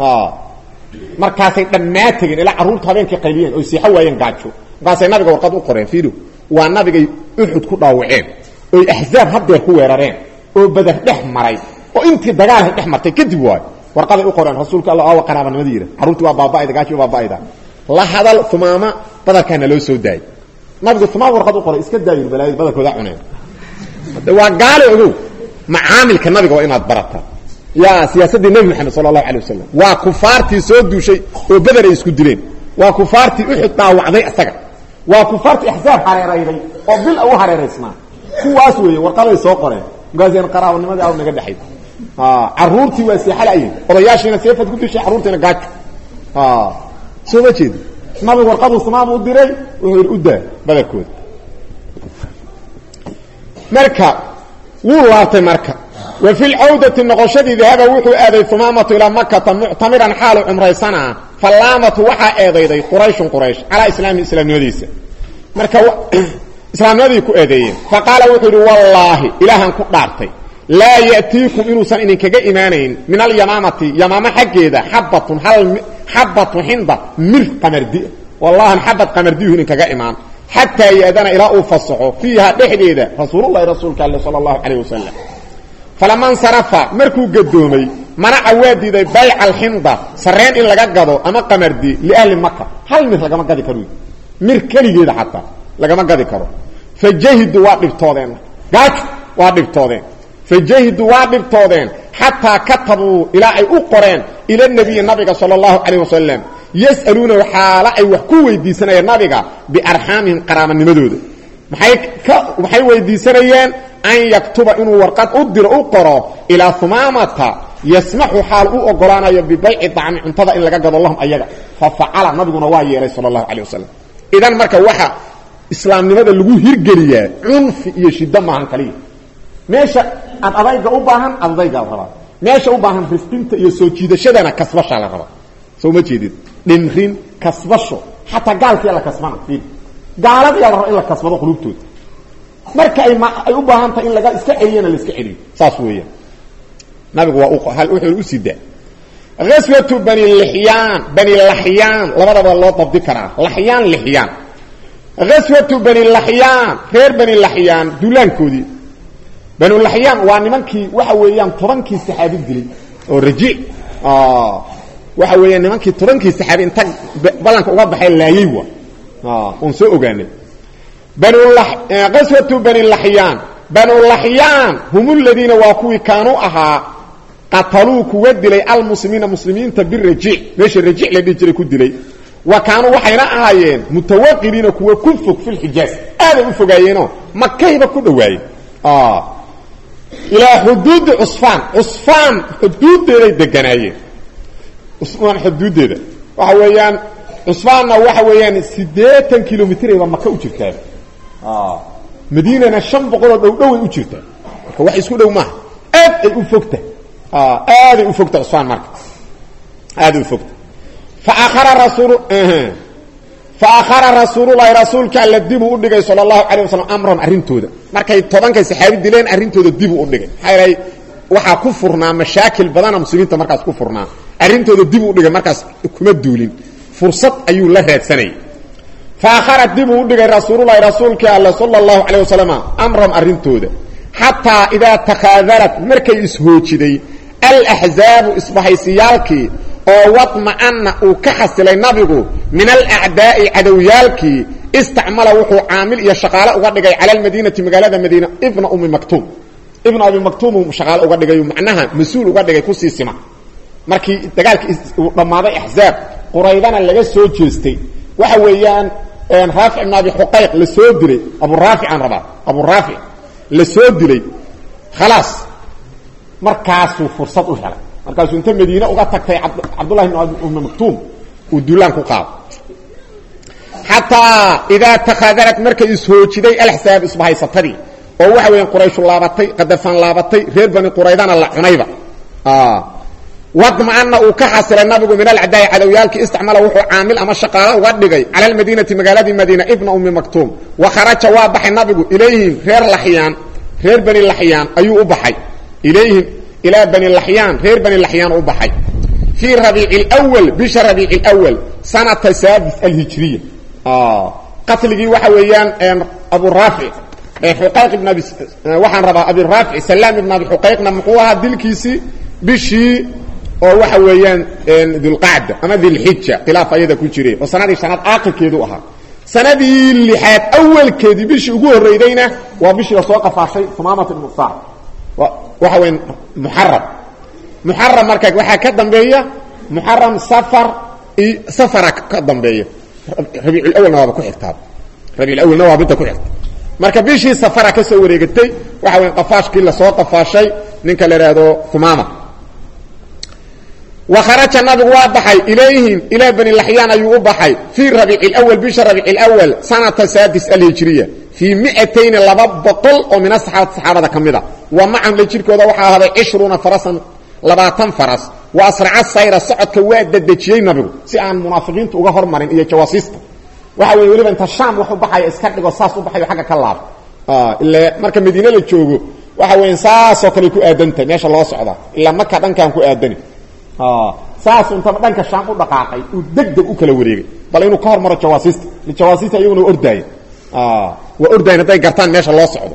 markaasay dhamaatageen ila caruurta habeenkii qayliyeen oo siixo waayeen gaajo markaasay nabiga warqad u qoreen fiido waa nabiga Uhud ku dhaawaceen oo ahzaab haddeer ku weerareen oo badar dhex maray oo intii dagaal dhex martay kadib waay warqada u qoreen rasuulka Allah oo qaraabanimadii caruurtu waa baaba'ayda gaajo baaba'ayda la hadal thumaama badarkana loo soo daay nabiga thumaama warqad u qoray iska daayir balaayid badarkooda cuneen waa gaalo ogow macaamilka nabiga waa inaad barata ya siyaasadda nabi Muhammad sallallahu alayhi wasallam waa kufaartii soo duushay oo badar ay isku dileen waa kufaartii Uhud dhaawacday asaga waa kufaartii ahzaab hareerayday oo bil oo hareeraysnaa kuwaas weeye warqaday soo qoreen gaasiyaan qaraabanimadii aw naga dhaxay caruurtii waa seexalay odayaashina seefad ku dishay caruurtina gaaj soo wajeed nabi warqadu samaam u diray wuxuu u daa badarkood marka wuu laabtay marka وفي العودة النقشدي ذهب وحو آذي ثمامة إلى مكة معتمرا حال عمريسنا فلامة وحا آذي قريش على إسلام وديسة مركا إسلام ودي كو آذي فقال وحو والله إلها كبارتي لا يأتيكم إنوسا إنك جاء إيمانين من اليمامة يمامة حقيدة حبة حنبة مر قمردي والله حبة قمرديه إنك جاء إيمان حتى يأذن إلى أفصحه فيها دحديدة رسول الله رسولك صلى الله عليه وسلم فلما انصرف مركو قدومي منع وادي دي بيع الحنبة سرين إن لقا قدو أما قمردي لأهل مكة هل مثل لقا ما قدي كروي مركلي جيدا حتى لقا ما قدي كرو فجهد واقف طولين gaaj waa dhibtoodeen fajahiduu waa dhibtoodeen xataa katabuu ilaa ay u qoreen ila nabiyi nabiga sala allahu calayh wasalam yas'aluunahu xaalo ay wax ku weydiisanayeen nabiga biarxaamihim qaraabanimadooda maxay weydiisanayeen an yaktuba inuu warqad u diro u qoro ilaa humaamata yasmaxu xaal u ogolaanayo bibayci dacmi cuntada in laga gado lahum ayaga fa facala nabiguna waa yeelay sala allahu calayh wasalam idan marka waxa islaamnimada lagu hirgeliyaa cunfi iyo shiddo maahan kaliya meesha aad adayga u baahan adaygaa rabaa meesha u baahan rifdinta iyo soo jiidashadana kasbashaa la rabaa soo ma jeedid dhimrin kasbasho xataa gaalkiyaa la kasbana gaaladiyaa la raba in la kasbado qulubtooda marka ay u baahan tahay in laga iska celiyana la iska celiyo saas weeyaan nabigu waa hal wuxuu u sidaa ghaswatu bani lahyaan labadaba loo dabdi karaa lahyaan ghaswatu bani lahyaan reer bani lahyaan duulaankoodii bani lahyaan waa nimankii waxa weeyaan 10kii saxaabi dilay oo raji waxa weeyaan nimankii 10kii saxaabi inta balanka uga baxay laayay on soo ogaanay غسوة بني اللحيان بنو اللحيان هم الذين واكوي كانوا أها قتلوا كودلي المسلمين مسلمين بالرجيع ليش الرجيع الذي جري كودلي وكانوا وحينا آيين متوقرين كوا كنفق في الحجاز هذا مفقاينه مكيبا كدواي إلى حدود عصفان حدود دي دقنايين عصفان حدود دي وحويان عصفاننا وحويان 80 كيلومتر إذا مكة وجرتها مدينة 500 دو وجرتها wax isku dhow ma aad ay u fogta aad ay u fogta Usmaan marka aad u fogta fa akhara rasuulullaahi rasuulka alla dib u dhigay sallallahu alayhi wasallam amran arintooda markay 10 saxaabi dileen arintooda dib u dhigay xayray waxa ku furnaa mashaakil badan muslimiinta markaas ku furnaa arintooda dib u dhigay markaas kuma duulin fursad ayuu la raadsanay fa akhara dib u dhigay rasuulullaahi rasuulka alla sallallahu alayhi wasallam amran arintooda حتى إذا تخاذرت مركي إسهوشدي الأحزاب إصبحيسيالكي أو وطمأن وكحسل النبي من الأعداء عدويالكي استعمل وحو عامل يشغال وقدقى على المدينة مقالة المدينة ابن أم مكتوم ابن أبي مكتوم شغال وقدقى معناها مسؤول وقدقى كسي سمع مركي تقالك لما هذا إحزاب قريبانا اللي سوجيستي وحويان رافع بن أبي حقيق لسودري أبو الرافع عن ربا أبو الرافع لسودري خلاص مركاسو فرصة وحلا مركاسو انت مدينة وقتك عبد الله بن أم مكتوم ودولان كقاب حتى إذا تخاذرت مركز سوچدي الحساب إصبحي سطري ووحا وين قريش لابطي قدفان لابطي غير بني قريدان الله عنيبا وضم أنه كحسر النبي من العداء علويالك استعمل وحو عامل أما الشقاء وقدقي على المدينة مقالة مدينة ابن أم مكتوم وخرج وابح النبي إليهم غير لحيان غير بني اللحيان أيو أبحي إليهم إلى بني اللحيان غير بني اللحيان أبحي في ربيع الأول بشهر ربيع الأول سنة 6 الهجرية قتل وحويان أبو الرافع حقيق بن أبي وحن ربا أبي الرافع سلام بن أبي حقيق نمقوها دلكيسي بشي oo waxa weeyaan dul qaada ama dil hijja khilaaf ayada ku jiray oo sanadii aakhirkeedu ahaa sanadii lixaad awalkeedii bishii ugu horeydayna waa bishii la soo qafaashay Sumaamah ibn Musaar waxa weyn muharram markaa waxa ka dambeeya muharram safar ka dambeeya rabiul awwal waa ku xigtaa rabiul awwal waa binta ku xigtaa marka bishii safar ka soo wareegatay waxa weyn qafaashkii la soo qafaashay ninka la yiraahdo Sumaamah وخرج النبي وابحي إليهم إلى بني اللحيان أيو أبحي في ربيع الأول بشهر ربيع الأول سنة 6 الهجرية في 200 لبطل ومن الصحابة كمذا ومعهم لجيرك وضوحا هذا 20 فرسا لباتن فرس وأسرع السيرة سعد كواد ددجيين نبي سيان منافقين تغفر مرين إيا جواسيست وحاول يقول أنت الشام وحو بحي اسكتك وصاص وبحي وحاجة كاللاب إلا مركب مدينة لتشوغو وحاول إنساس وكاليكو آدنت ماشا الله سعودا إلا مكة دان كو آدني saas inta dhanka shaam u dhaqaaqay uu degdeg u kala wareegay bal inuu ka hormaro jawaasiista ayaguna ordayay waa ordayna day gartaan meesha loo socdo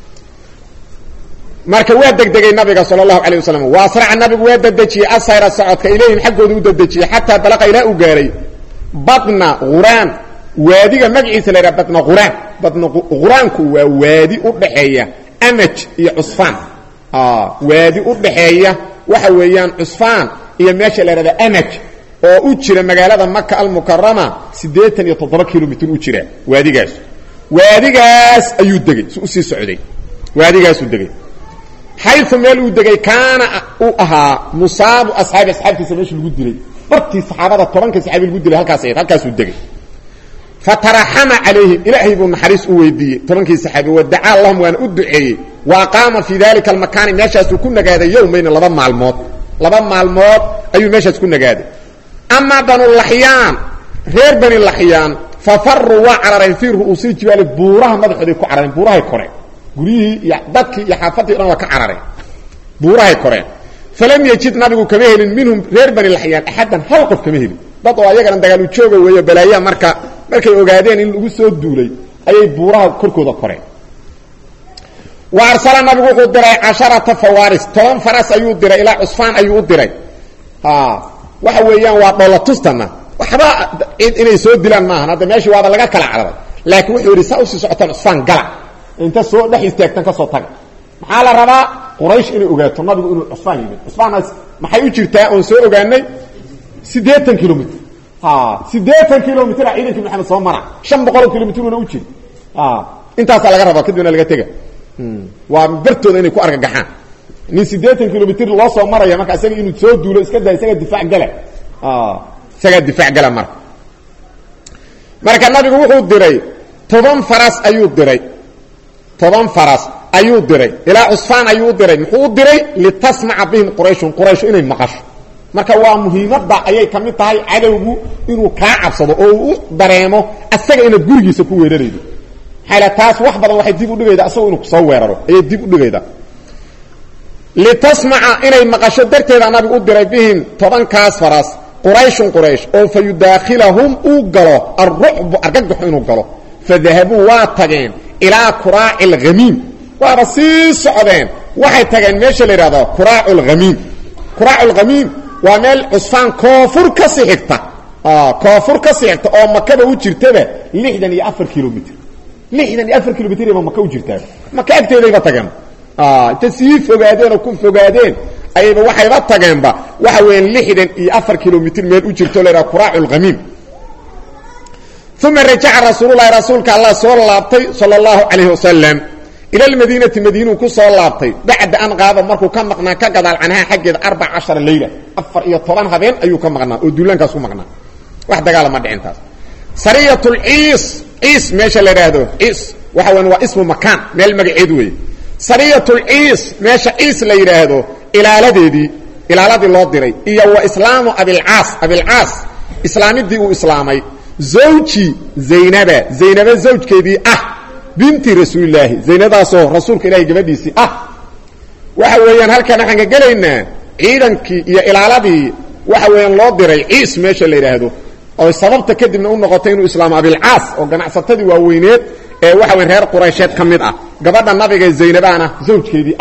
marka waa degdegay nabiga sallallahu alayhi wasallam waa sarca nabigu waa dadajiyay asayra socodka ilayhim xaqooda u dadajiyay hatta balaqa ila u gaaray badna quraan waadiga magaciisa la yiraahdo badna quraanku waa waadi u dhaxeeya amaj iyo cusfaan waadi u dhaxeeya waxa weeyaan cusfaan iyo meesha la yiraahdo amaj oo u jira magaalada Makka al-Mukarrama 87 kilomitir u jira waadigaas ayuu degay u sii socday waadigaas uu degay حيث ميل ودغاي كان او اها مصاب اصحابتي سميش لو ديلay bartii saxaabada 10 saxaabi lagu dilay halkaas uu degay fatarahama alayhi ilahi ibn haris uu weydiiyay 10 saxaabi wadaca allah waan u duceeyay wa qaama fi dhalika almakan meeshaas ku nagaaday yawmayn laba maalmood ayuu meeshaas ku nagaaday amma banu lahyaan reer bani lahyaan fafarru wa ararin fi ru'usi jibal buuraha madaxooda ku ararin buuraha kore guriyii iyo dadkii iyo xaafadii dhan waa ka carareen buurahay koreen falam yajid nabigu kama helin minhum reer bani lahyaan ahadan hal qof kama helin dad oo ayaga dagaal u jooga weeyo balaaya markay ogaadeen in lagu soo duulay ayay buuraha korkooda koreen wa arsala nabigu wuxuu diray 10 fawaris 10 faras ayuu diray ila usfaan ayuu diray waxa weeyaan waa dholatustana waxba inay soo dilaan maahan hada meeshii waaba laga kala cararay laakiin wuxuu yiri saa u sii socotaan usfaan gala inta soo dhex istaagtan ka soo tag maxaa la rabaa quraysh inay ogaato nabigu inuu cusfaan yimid cusfaanaas maxay u jirtaa oo soo ogaanay 80 kilomitir 80 kilomitir ciidankii maxamed soo mara 500 kilomitir una u jir intaas laga rabaa kadibna laga taga waa bartooda inay ku argagaxaan nin 80 kilomitir loo soo maraya marka asaga inuu soo duulo iska daa isaga difaac gala marka nabigu wuxuu diray 10 faras ayuu diray 10 faras ayuu diray ila usfaan ayuu diray muxuu diray litasma'a bihim quraysh inay maqasho marka waa muhiimada ayay kamid tahay cadawgu inuu ka cabsado oo uu dareemo asaga inuu gurigiisa ku weeraraydo xaalataas wax badan waxay dib u dhigayda asaga inuu soo weeraro ay dib u dhigayda litasma'a inay maqasho darteeda nabigu u diray bihim 10 kaas faras quraysh oo fayudakhilahum u galo ar-ru'b argagax inuu galo fadhahabu wa tageen ila qura'il ghamim wa basi socdeen waxay tageen meesha la yiraahdo qura'il ghamim wa meel usfaan koofur ka sixigta oo makada u jirtaba 64 kilomitir 64 kilomitir ee makka u jirtaa makka agteedayba tageen tasiif fogaadeen oo ku fogaadeen ayba waxayba tageenba waxa weyn 64 kilomitir meel u jirto la yiraahdo qura'il ghamim ثم رجع رسول الله صلى الله عليه وسلم الى المدينه مدينه كسو لابتي بعد ان غاب markuu ka maqnaa ka gadaal canaha xageed 14 leeyla 14 habeen ayuu ka maqnaa oo duulankaas ku maqnaa wax dagaal ma dhicin taas sariyatul is meesha la yiraahdo waxa weyn waa ismu makan meel magaceed weey sariyatul meesha la yiraahdo ilaaladii loo diray iyo waa islaamu abil aas islaamidii uu islaamay زوجي زينب زوجكيدي بنت رسول الله زينباسو رسولك الله gabadhiisi waxa weeyaan halkan waxaan galeynaa ciidankii iyo ilaaladii waxa weeyaan loo diray ciis meesha la yiraahdo oo sababta kadibna uu noqotay inuu islaam abil aas oo ganacsatadii waaweyneed ee waxa weeyaan reer quraysheed kamid gabadha nabiga Zaynabana zawjkeedii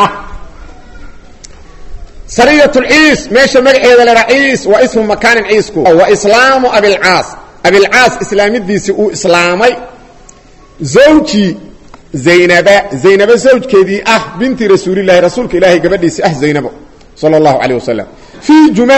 sariyatul meesha magaceeda la ra'iis waa ismu makan ciisku waa islaamu abil aas abilcaas islaamidiisi uu islaamay zawji zaynaba zawjkeedii binti rasuulillahi rasuulka ilaahay gabadhiisi zaynabo sallallahu alayhi wasallam fi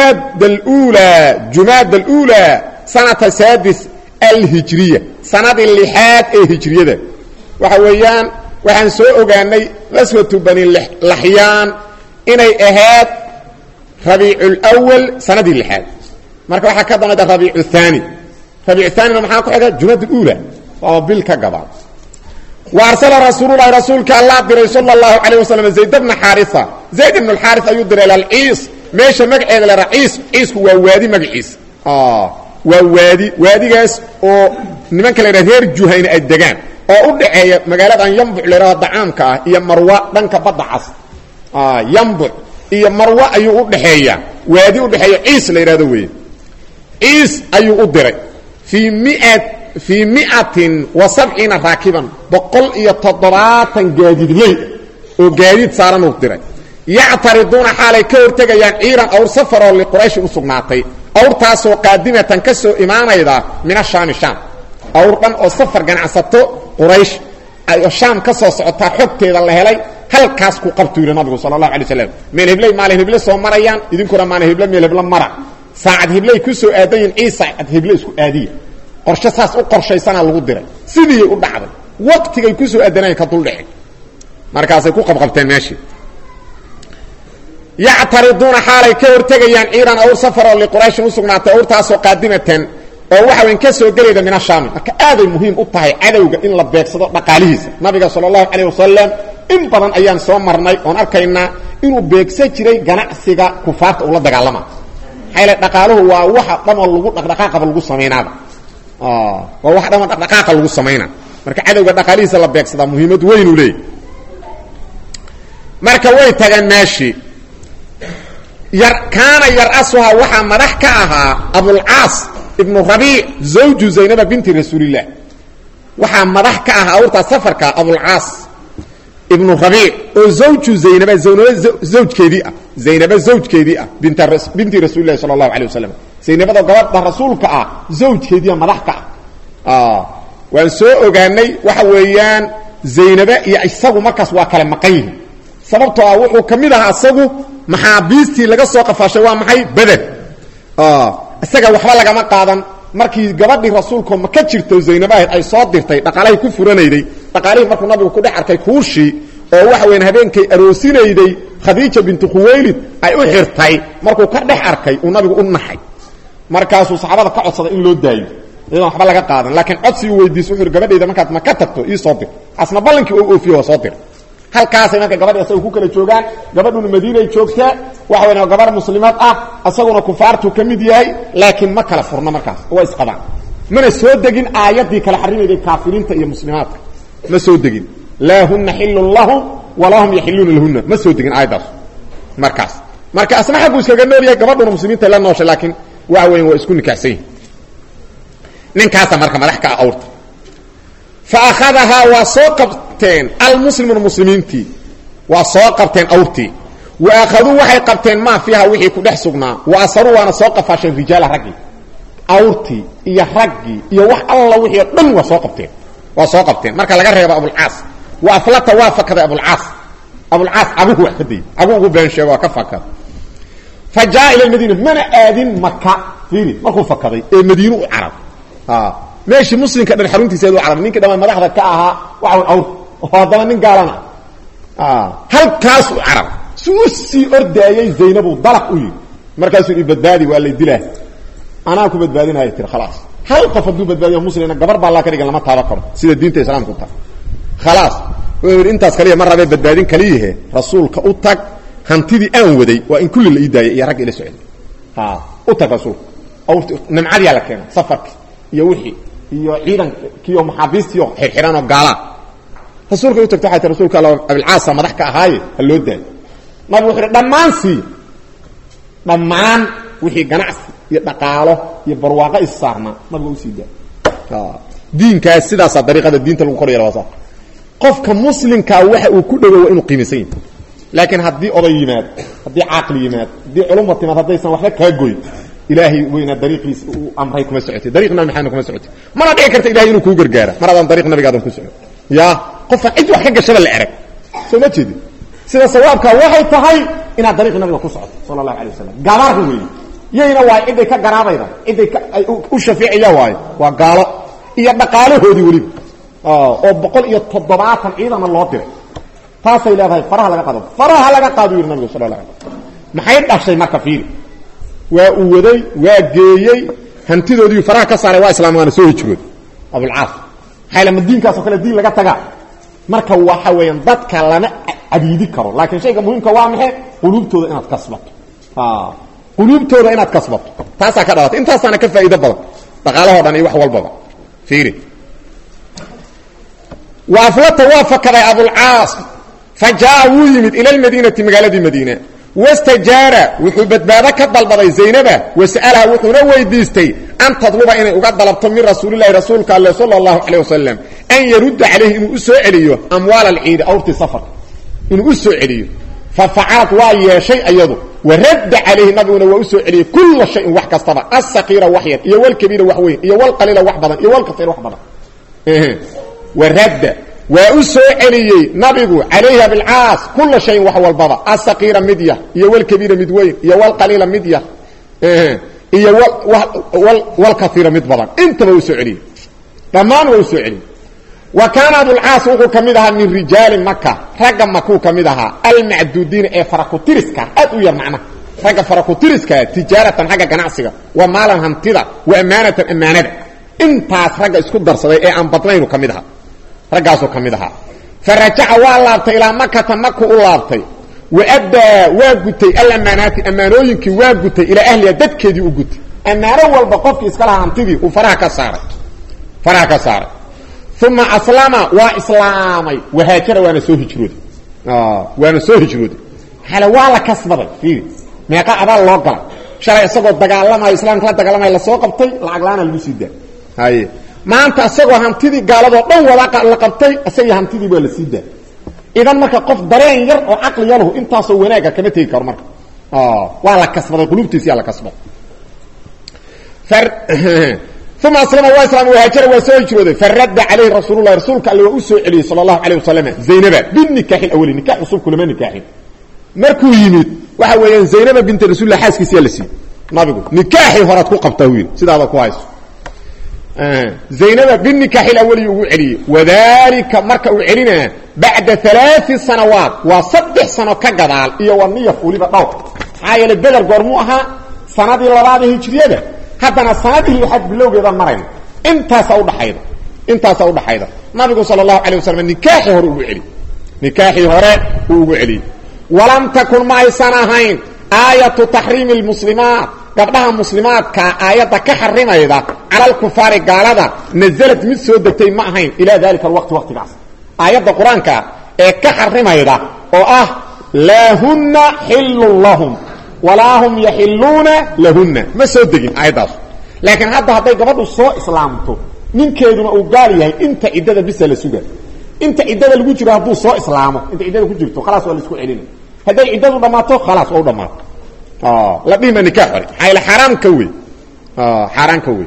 jumad al-ula sanata sadis al-hijriya sanadii lixaad ee hijriyada waxa weeyaan waxaan soo ogaanay qaswatu bani lahyaan inay ahayd rabiicul awwal sanadii lixaad marka waxa ka dambeeyay rabiicul thani ربيع الثاني لما حاكو حاجة جماد الأولى وابلك قبع وارسل رسول الله رسولك الله بري صلى الله عليه وسلم زيد بن حارثة زيد بن الحارث يدر إلى العيس ماشا مقعد إلى العيس عيس هو وادي مقعيس وادي قاس ونمان كلا رهير جوهين الدقان وأدعي مقالات أن ينبع لراه الدعامك إيا مروى دانك بدعص ينبع إيا مروى أيو أدعي وادي أدعي عيس ليرادوي عيس أيو أدري في 170 راكبا بقل يتضرات جاديد لي وجاديد صار نقدر يعترضون حالي كورتغيان ايران او سفر لقريش وسغناتي او تاسو قادمه كسو ايمانيدا من الشام او رقم او سفر جنعسته قريش اي الشام كسو سقطا حقتيدا لا هلي halkaas ku qabtu yiri nabigu sallallahu alayhi wasallam meel hiblay maalin hiblay soo marayaan idinkuna maalin hiblay meel hibla mara saacad hiblay ku soo aadayn ciisa ad hiblay isku aadiya qorshe saas u qorshaysana lagu diray sidii u dhacday waqtigay ku soo aadanay ka dul dhacay markaas ay ku qabqabteen meeshii yactariduna xaalay ka hortagayaan ciidan awr safar oo liquraysh u sugnaatay awrtaasoo qaadimatan oo waxa weyn ka soo galeeda min shaam marka aaday muhiim u tahay cadawga in la beegsado dhaqaalihiisa nabiga sallallahu alayhi wasallam in badan ayaan soo marnay oon arkaynaa inuu beegsan jiray ganacsiga kufaarta ula dagaalama hayla dhaqaaluhu waa waxa dhamo lagu dhaqdhaqaaqa lagu sameeynaada waa waxa dhamo dhaqdhaqaaqa lagu sameeyna marka cadawga dhaqaalihiisa la beegsada muhiimad weyn u leeyahay marka way tagaan maashi kaana yar'asuha waxa madax ka ahaa abul aas ibn rabi' zawju zaynab binti rasuulillah waxa madax ka ahaa awrta safarka abul aas ibn rabi' oo zawju zaynab zawjkeedii ah binti rasuulillah sallallahu alayhi wasallam zaynabada gabadha rasuulka ah zawjkeedii madax ka ah waan soo ogaanay waxa weeyaan zaynaba iyo isagu markaas waa kala maqan yihiin sababtoo ah wuxuu kamid ahaa asagu maxaabiistii laga soo qafaashay waa maxay badad isaga waxba lagama qaadan markii gabadhii rasuulku ma ka jirto zaynab ay soo dirtay dhaqaalahay ku furanayday dhaqaalihii markuu nabigu ku dhex arkay kuushi oo waxa weyn habeenkay aroosinayday khadiija bint khuwaylid ay u xirtay markuu ka dhex arkay uu nabigu u naxay markaasuu saxaabada ka codsaday in loo daayo iyadoo waxba laga qaadan laakiin codsi uu weydiisay wuxuu gabadheeda markaad ma ka tagto ii soo dir asna ballankii uu oofiyo oo soo dir halkaas marka gabadha asagoo ku kala joogaan gabadhuna Madiina ay joogtaa waxa weyn gabar muslimaad ah asaguna kufaartu kamid yahay laakiin ma kala furna markaas waa isqabaan mana soo degin aayadii kala xarimeeyay kaafiriinta iyo muslimaadka ma soo degin la hunna hillu lahum wa lahum yahilluna lahunna ma soo degin aayadaas marka asna xaqu iskaga nooliyay gabadhuna muslimiinta la nooshay laakiin waxa weyn waa isku nikaxsay ninkaas marka madax ka awrta fa akhadaha wa saqabteen almuslimun muslimiinti wa saqabteen awrti wa akhadu waxay qabteen ma fiha wixii ku dhex sugnaa wa asaru wana saqafashan rijaal ragi awrti iyo ragi iyo wax alla wixii dhan wa saqabteen marka laga reebo abul aas wa aflata waafaqada abul aas abuhu waxday abuhu been sheego ka fakad fajaa ila madina mana aadin makka fiiri markuu fakaday ee madiina u arab meeshii muslimka dhan xaruntiisa uu carab ninka dhamaan madaxda ka ahaa waxa awr oo daba nin gaalana halkaas u carab suusi ordaayay zaynab dalaq u yiri markaasuu ibadbaadi waa la dilaa ana ku badbaadinahay tir khalaas hal qof haduu badbaadiyo muslimna gabar baa la ka dhigan lama taaba karo sida diinta islaamku ta khalaas oo intaas kaliya mar rabay badbaadin kaliye rasuulka u tag hantidii aan waday waa in kulli la idaayay iyo rag ila socday u tag rasuulka awrti nimcadi la keenay safarki iyo wixii iyo ciidan kiyo maxaabiistiyo xirxiran oo gaala rasuulka uu tagtay xayta rasuulka Allah abul aas madax ka ahaaye loo daay nabi wuxuu dhamaan wixii ganacsi iyo dhaqaalo iyo barwaaqo isaarna nabi uu sii daa diinkaas sidaas dariiqada diinta lagu qoriyo wasa qofka muslimka waxa uu ku dhawo inuu qiimeeyo laakiin hadii oday yimaad hadii aqli yimaad hadii culumad timaad hadaysan waxba ka gooy ilaahi weyna dariiqiis uu amray kuma socotay dariiqna maxaan kuma socotay mana dhici karta ilaahi inuu ku gargaara maradan dariiq nabigaadan ku socotay ya qof cid wax ka gashada la arag soo ma jeedin sida sawaabka waxay tahay ina dariiq nabiga ku socoto sallallahu alayhi wasallam gaar weey yeena waa inay ka garaabayda inay u shafiiciya waa gaalo iyo dhaqaalahoodii wali oo 170 ciidan loo diray taasay leedahay faraha laga qaado yiri nabiga sallallahu alayhi wasallam maxay dhashay marka fiir waa uu waday waa geeyay hantidoodii faraha ka saaray waa islaamana soo hijrood abul aas hayla madiinkaas oo kale diin laga taga marka waxa weeyaan dadka lana abiidi karo laakiin shayga muhiimka waa maxay qulubtooda inaad kasbato qulubtooda inaad kasbato taasa ka dhawaad intaasana ka faa'iido badan dhaqaalahoodan iyo wax walba fiiri وافلت وافقد ابو العاص فجاء ويمد الى المدينه مغالدي مدينه واستجار وحبت بابك دلبدي زينب وسالها وحنا ويديستي ان تطلب ان uga dalabto min rasuulillahi rasuulka allah sallallahu alayhi wasallam an yurd alayhi in usoo celiyo amwal al-eid awti safar in usoo celiyo ففعلت واي شيء ايضا ورد عليه نبينا واسو عليه كل شيء wax kastaba as-saghira wahyan iyo wal kabira wahweyn iyo wal qalila wahbadan iyo wal kathir wahbadan ورد وأسوء عليه نبيه عليها بالعاص كل شيء وحو البضع الصغيرة مدية والكبيرة مدوين والقليلة مدية والكثيرة مدبضا انت وأسوء عليه ضمان وأسوء عليه وكان أبو العاص وحو كمدها من رجال مكة رقم مكو كمدها المعدودين فرقو ترسكا أدوية معنا رقم فرقو ترسكا تجارة حقا قناعسكا ومالا هنطيدا وأمانة أمانة انتاس رقم اسكو درصدي عن بطنين كمدها رقاسو كمدها فرجع والله إلى مكة مكة والله وأدى واجتي الأمانات أمانوينك واجتي إلى أهل يدك دي وجتي أمانة والبقف إسكالها عن تدي وفرها كسارت ثم أسلم وإسلامي وهاجر وأنا سوه جرودي حالا والله كسبت فيه ما يقع أبا الله قال شرع يسقط دقالما إسلام كلا دقالما إلا سوقبتي العقلانة المسيدة هاي ما أنت أسقط هانتدي قالوا دون ولا لقبتي أسقط هانتدي ولا سيدة إذا ما قف درين ير وعقل يله أنت صوناك كم تيكر مرك والله كسبت قلوبتي سيالا كسبت ثم أسلم وإسلام وهاجر وسوي فرد عليه رسول الله رسولك اللي وأسوء عليه صلى الله عليه وسلم زينب بالنكاح الأولي نكاح رسول كل ما نكاحين مركو يميت وحويا زينب بنت رسول الله حاسك سيالسي ما بيقول نكاحي فراتكو قبطوين سيدا هذا كويس زينب بالنكاح الأولي وقوع عليه وذلك مركو علينا بعد 3 سنوات و6 سنة كقضال إيا والنية فولي بطاوة عايل البدر قرموها سنة دي لبعضه هجرية هذا السنة يحد بالله بيضا مرين انت سعود حيدا نبي صلى الله عليه وسلم نكاحي هرؤوا علي ولم تكن معي سنهين آية تحريم المسلمات قبلها المسلمات كآية كحرم أيضا على الكفار قال هذا نزلت من سودتين معهين إلى ذلك الوقت وقت بعض آية القرآن كحرم أيضا لا هن حل لهم ولا هم يحلون لهن ما سودقين آيات لكن هذا قبضوا الصوء إسلامته من كيدنا أقاليه انت إدادة بس لسوغة انت إدادة الوجر هذا الصوء إسلامه انت إدادة وجرته خلاص ولا سكو علينا هذا إدادة ضماته خلاص أو ضمات لا بيما نكاح حيال حرام كوي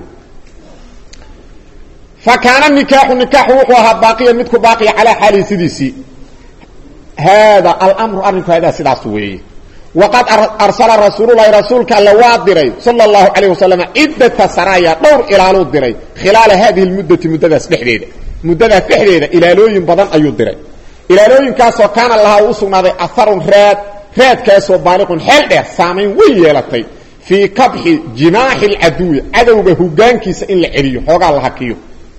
فكان النكاح وقوها باقيا متكو باقيا على حال سيديسي هذا الأمر أرنك هذا سيداسوي وقد أرسل رسول الله رسولك اللواد دري صلى الله عليه وسلم عدة سرايا دور إلى لود دري خلال هذه مدة فحديدة إلى لوين بدن أيو دري إلى لوين كاسو كان الله وصلنا ذي أثر راد كاسو بالغ حلقة سامين ويلتي في كبح جناح العدو هجان كيس إن العريو حوغا الله كيو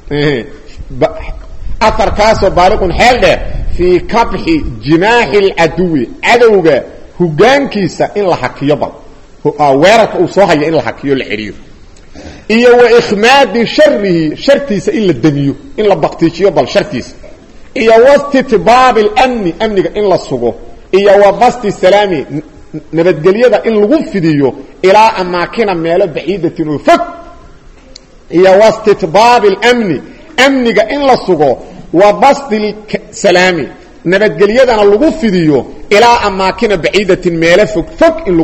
أثر كاسو بالغ حلقة في كبح جناح العدو هجانكيسا إن لحكيو بل ويرك أصوحي إن لحكيو العريو إيا وإخماد شرتيسا إن للدميو إن لبقتيشيو بل شرتيسا إيا واستتباب الأمن أمنك إن للصغو إيا وبسط السلامي نبتقليدا إن لغفديو إلى أماكن ميلا بعيدة وفك إيا واستتباب الأمن أمنك إن للصغو وبسط السلامي nabadgelyadana lagu fidiyo ilaa amaakina baciidatin meelo fog in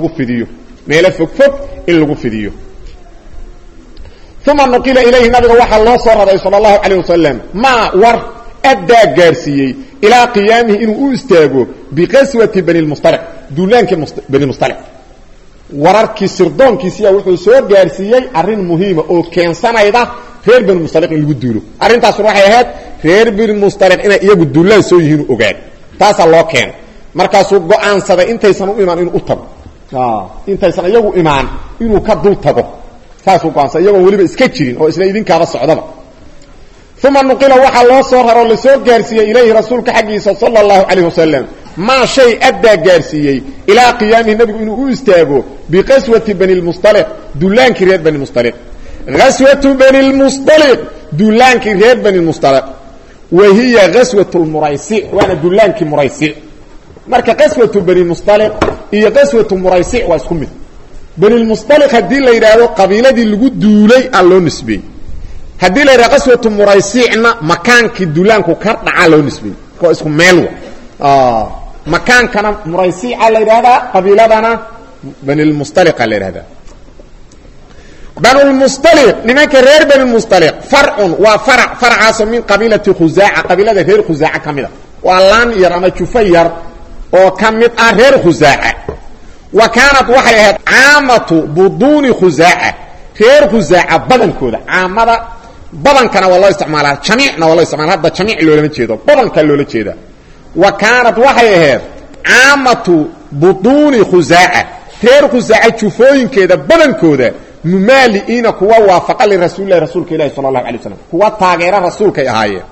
lagu fidiyo thumma nuqila ilayhi nabiga waxa loo soo raray sallallahu alayhi wasallam ma war adda gaarsiiyay ila qiyaamihi inuu u istaago biqaswati bani al-mustaliq duulaanka bani al-mustaliq wararkii sirdoonkiisa wuxuu soo gaarsiiyay arin muhiim oo keensanayda reer bani al-mustaliq in lagu duulo arintaas waxay ahayd reer bani al-mustaliq inay iyagu duulaan soo yihiin ogaan taasa loo keen markaas uu go'aansaday intaysan u imaan inuu u tago intaysan iyagu imaan inuu ka dul tago taas uu go'aansaday iyagu waliba iska jirin oo isla idinkaaba socdaba thumma nuqila waxa loo soo raro la soo gaarsiiyay ilayhi rasuulka xaqiisa sallallahu alayhi wasallam ma shay adda gaarsiiyay ila qiyaamihi nabigu inuu u istaago biqaswati bani al-mustaliq duulaanki reer bani al-mustaliq غزوة بني المصطلق دولانك غير بني المصطلق وهي غزوة المريسيع وانا دولانك مريسيع marka qaswatu bani mustaliq iyo qaswatu muraysi' waa isku mid bani mustaliq hadii la yiraahdo qabiiladii lagu duulay allo nisbay hadii la yiraahdo qaswatu muraysi'na makaankii duulaanku ka dhaca loo nisbay ko isku meel makaankana muraysi' la yiraahdo qabiiladana bani mustaliq la yiraahdo بنو المصطلق لمنك رير بنو المصطلق فرع وفرع عاصم من قبيلة خزاعة قبيلة رير خزاعة كاملة واللان يرمى شفير وكمت رير خزاعة وكانت وحيها عامة بطون خزاعة رير خزاعة بدن كودا عامة بدن كان والله استعمالها جميعنا والله استعمالها هذا جميع اللي لمجيده بدن كان اللي لمجيده وكانت وحيها عامة بطون خزاعة رير خزاعة شفوين كده بدن كودا ممالئين كوا وافق لرسول الله رسولك الله صلى الله عليه وسلم كوا تاغير رسولك يهايه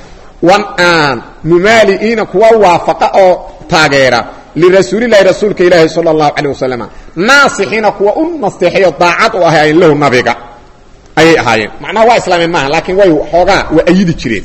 وان ممالئين كوا وافق او تاغير لرسول الله رسولك الله صلى الله عليه وسلم ناصحين كوا نصيحيه طاعه وهي له نبيغا اي هاي معناه هو اسلام ما لكن way xoga waa ayidi jireen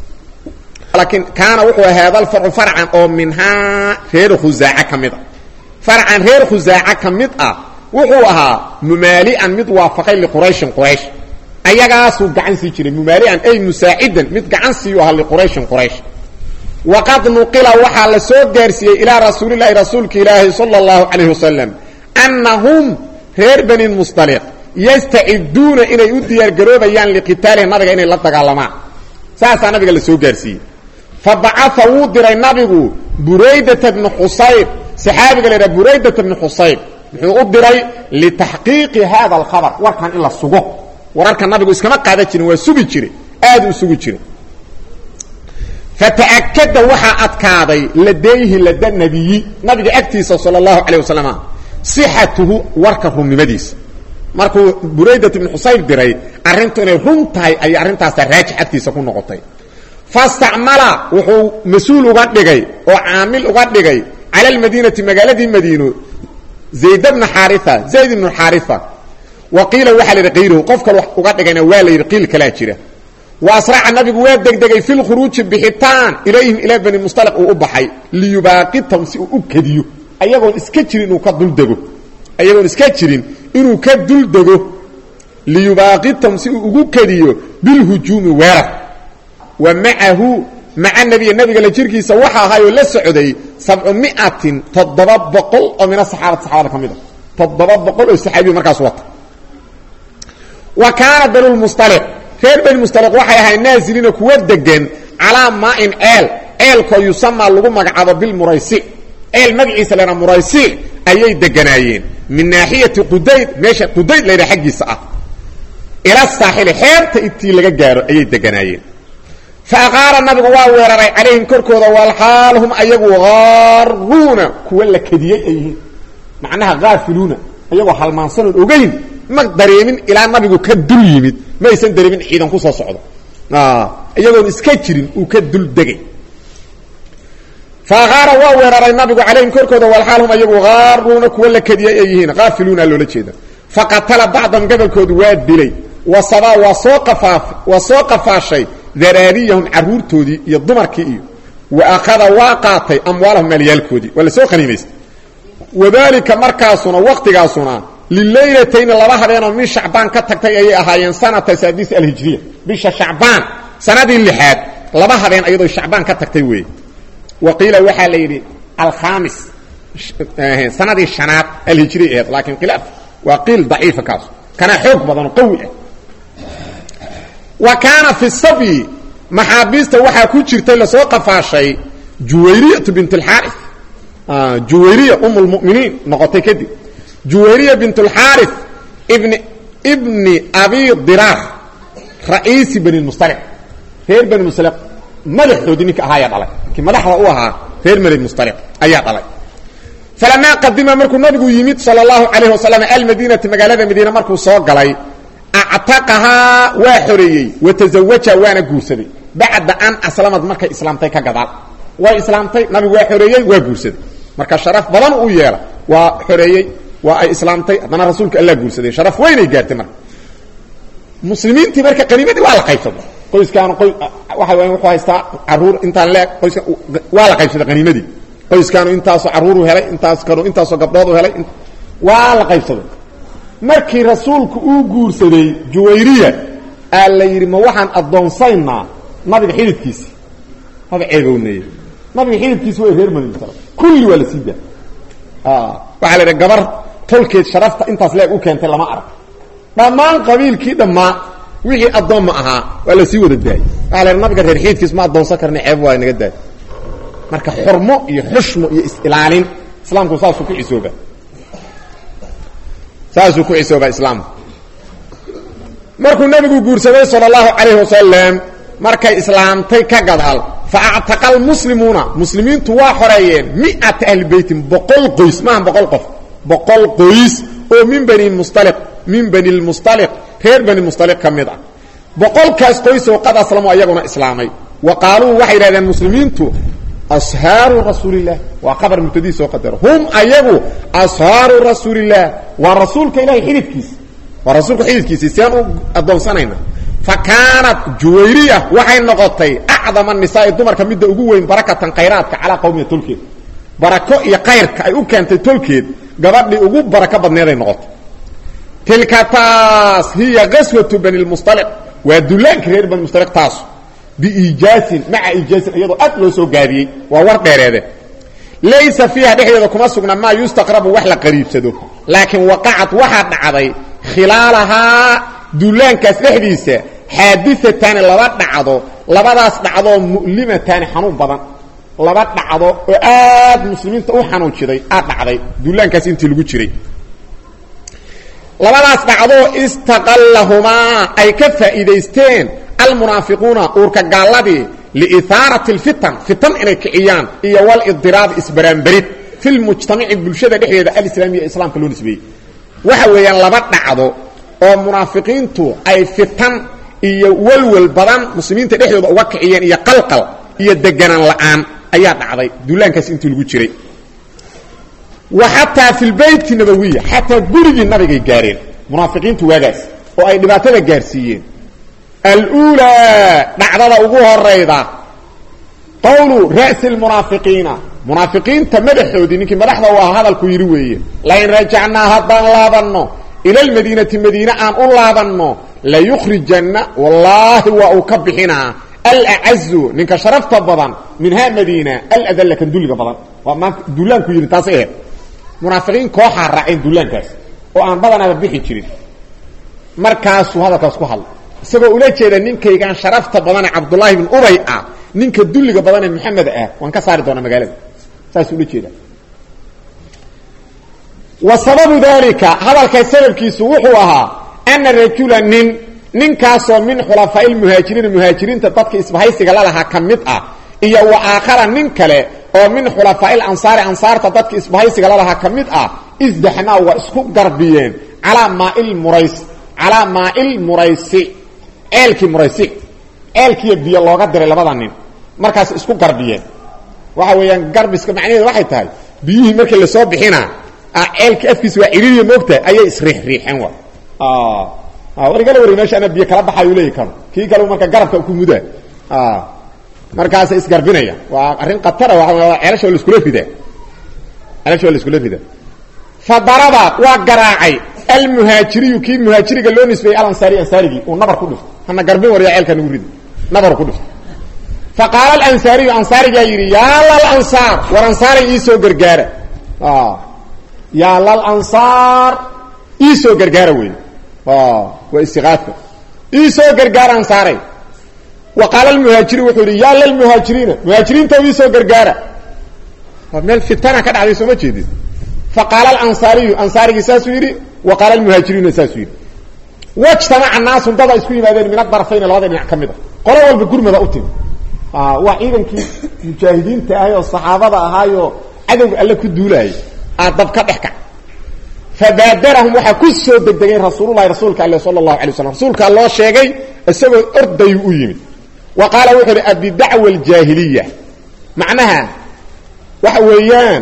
لكن كان وحو هذا الفرع فرعا او منها غير خزاعه كميد فرعا غير خزاعه كميد wuxuu ahaa mumaali'an mid waafaqay li quraysh ayagaas uu gacan si jiray mumaali'an ay musaa'idan mid gacan si u ahaa li quraysh waqad nuqila waxa la soo gaarsiiyay ila rasuulillahi rasuulka ilaahi sallallahu alayhi wasallam annahum reer bani mustaliq yasta'iduna inay u diyaar garoobayaan li qitaali nabiga inay la dagaalamaan saasa nabiga la soo gaarsiiyay fab'atha wudiray nabigu buraydah ibn husayb saxaabiga leeyahay buraydah ibn husayb wuxuu u diray li tahqiiqi hada al khabar warkan ila sugo wararka nabigu iskama qaada jirin waa sugi jiray aad u sugi jiray fataakkada waxa adkaaday ladayhi ladan nabiyi nabiga agtiisa sallallahu alayhi wasallam sihhatuhu warka rumnimadiis markuu buraydah ibn husayb diray arintu inay runtahay ay arintaas raajix agtiisa ku noqotay fastamala wuxuu masuul uga dhigay oo aamil uga dhigay ala almadinati magaaladi madiino زيد بن حارثة وقيل وحل غيره قفك وقدغنا والي قيل كلا جيره واسرع النبي واد دغدغي في الخروج بحيتان اليهم الى بني المصطلق وبخي ليباقتهم سي وكديو ايغون اسكا جيرين انو كدل دغو ايغون اسكا جيرين انو كدل دغو ليباقتهم سي وكديو بالهجوم وير ومعه مع النبي لا جيركيسا waxa ahayo la socday 700 tadabaqol oo min saxaabada kamida tadabaqol oo saxaabi markaas wata wa kana dalul mustaliq reer bani mustaliq waxa ahay naazilina kuwa degan ala ma'in al ko yusama lagu magacaabo bil muraysi al magciisa lana muraysi ayay deganaayeen min naahiyati qudayd meesha qudayd leeyahay xaqiisa ah ila saaxil xeerta intii laga gaaro ayay deganaayeen فأغار النبي وورر عليهم كركودا والحال هم أيغوا غارون كولا كديي أيهين معناها غافلون أيغوا حلمانسن اوغين ما دريمين الى النبي كدل يمد ما يسن دريمين خيدان كو سو سوده ايغون اسكجرين او كدل دغي فغار وورر النبي عليهم كركودا والحال هم أيغوا غارون كولا كديي أيهين غافلون لولا جيدا فقتل بعضهم قبلكود واد دلي وصبا وسوق شيء ذراريهم عرورتودي يا دمركي واخذ واقاتي اموالهم ماليالكودي ولا سو خنيميست وذلك مركاسنا وقتغاسنا لليلتين لبا هبين من شعبان كتغتي اي اهايين سنه 6 الهجريه بش شعبان سنه اللحاد لبا هبين ايدو شعبان كتغتي وي وقيل وحا ليدي الخامس سنه الشنات الهجريه لكن خلاف وقيل ضعيف كاس كان حق بدن قوي وكان في الصبي محابيسته وحا ku jirtay la soo qafaashay Juwayriyah bint al-Harith Juwayriyah المؤمنين noqotay kadib Juwayriyah bint al-Harith ابن ابي ضرار رئيس بني المصطلق غير بني المصطلق مدحودي نك ahaa dhalay ki madaxda u ahaa غير بني المصطلق ayaa dhalay فلما قدم markuu nabigu yimid sallallahu alayhi wasallam al-Madinah magaalada Madiina markuu soo galay اعتقها وحريي وتزوجها وانا غورسدي بعد ان اسلمت marka islaamtay ka gadaal way islaamtay nabi waa xoriyay waa guursaday marka sharaf badan uu yeela waa xoriyay waa ay islaamtay adana rasuulka Allah guursaday sharaf weyn ay gaartay marka muslimiintii marka qaniimadi waa la qaybsaday qoyskaan waxa weyn wuxuu haystaa caruur inta leeg qoyska waa la qaybsaday qaniimadii qoyskaan intaas caruur u helay intaas gabdhood u helay waa la qaybsaday markii rasuulku uu guursaday Juwayriya alla yiri ma waxaan adoonsaynaa nabiga xididkiisa hada eegownay nabiga xididkiisa way reer Madiina kulli wala sida waxa la gabar tolkeed sharafta intaas leeg u keentay lama arag dhamaan qabiilkii dhamaa wixii adoon ma aha wala si wada daay wala nabiga reer xiidkiis ma adoonsan karna ceeb waa inaga daay marka xurmo iyo xushmo iyo ilaalin islaamku saasuu ku cisooba islaamku markuu nabigu guursaday sallallahu alayhi wasallam markay islaamtay ka gadaal faa'taqal muslimuna muslimiintu waa xoreeyeen 100 ahl bayt boqol qoys ma boqol qof boqol qoys oo min bani al-mustaliq reer bani mustaliq kamida boqol kaas qoys oo qad aslamu ayaguna islaamay wa qaalu waxay yiraahdeen muslimiintu ashaaru rasuulillah wa qabar mutadii soo qadar hum ayagu ashaaru rasuulillah wa rasuulka ilaahi xididkiisa wa rasuulka xididkiisa saan u adoonsanayna فكانت جويرية وحي نقطي أعظم النساء الدمر كميدة أقوين بركة خيراتك على قومية تلكيد بركة يقيرك أي أكانت تلكيد قبل لي أقوب بركة بدنيري نقط تلك تاس هي غسوة بني المصطلق ويدلان كرير بني المصطلق تاس بإيجاز مع إيجاز أيضا أتلسوا قابي وورق هذا ليس فيها دحية كما سقنا ما يستقرب وحلا قريب سدو لكن وقعت واحد عضي خلالها دولان كاسلحديسه حادثتان لبا دعدو لبداس دعدو مؤلمتان حنون بدن لبا دعدو aad muslimiinta u xanuun jiray dhacday duulaankaas intii lagu jiray labadaas dhacdo istaqallahuma ay ka faa'iideysteen almunaafiquuna urka gaaladii liitharati alfitan fitan inay kiciyaan iyo wal idirab isbaranbarid fil mujtamaci bulshada dhexdeeda alislaamiga islaamka loo nisbeeyay waxa weeyaan laba dhacdo oo munaafiqiintu ay fitan iyo walwal badan muslimiinta dhexdooda uga kiciyeen iyo qalqal iyo deganaan la'aan ayaa dhacday duulaankaas intii lagu jiray wa hatta fil bayt nabawiyya hatta gurigi nabiga gaareen munaafiqiintu waagaas oo ay dhibaatada gaarsiiyeen al-ula dhacdada ugu horeyda qawlu ra's al-munafiqina munaafiqiinta madaxoodii ninkii madaxda waa hadalku yiri weeye la in rajacna hadan laabanno إلى المدينة مدينة أن أولادنا لا يخرجنا والله وأكبحنا الأعز منك شرفت بضان منها مدينة الأذل كان دولك بضان وما دولان كي ينتصيه منافقين كوحا رأين دولان كاس وأن بضان هذا بيحي تشريف مركز وهذا كاس كوحل سبا أولاد شيئا ننك كان شرفت بضان عبد الله بن أبيع ننك دولك بضان محمد وانك صارت وانا مقالب ساس أولاد شيئا وسبب ذلك هذا السبب كيسوحها أن الرجل نن كاسو من خلفاء المهاجرين تطبق إسبهايسي لها كمتأ إيا وآخر نن كله أو من خلفاء الأنصار تطبق إسبهايسي لها كمتأ إزدحنا وإسكوب غربيين على ماء المريسي إلكي مريسي إلكي يبدي الله قدر لبضانين مركز إسكوب غربيين وحاويان غربيسك معنيه واحد تاي بيه مركز اللي صوب بحنا عيلك أفكس وعيرية موقتة أي إسريح ريحان ورقال ورماش أنا بيه كلاب بحايو ليه كانوا كي قالوا مركا قربك أكون مدى مركز إسقر بنايا وعرين قطرة وعيالش والسكولة في ده فضربا وقراعي المهاجري كي مهاجري قال له نسبي أنصاري ونبر كله هنا قربين وريا عيال كانوا يريد نبر كله فقال الأنصاري جايري يا الله الأنصار والأنصاري إيسو قرقارة يا للأنصار إيسو قرقاروين واستغاثة إيسو قرقار أنصاري وقال المهاجرين وحوري يا للمهاجرين مهاجرين تو إيسو قرقارة من الفتنة كان عليه سوما جديد فقال الأنصاري ساسويري وقال المهاجرين ساسويري واجتمع الناس انتظر اسكوين هذين من الطرفين الوضع يحكمده قالوا والبقور ماذا أتم وعيدا كي مجاهدين تاهيو الصحابة هايو عدو قال لك الدولاي أضبك ضحكا فبادرهم وحكسوا دقدقين رسولك الله صلى الله عليه وسلم رسولك الله شيغي السبب أرد يؤيمي وقال وحر أبي دعوة الجاهلية معناها وحويان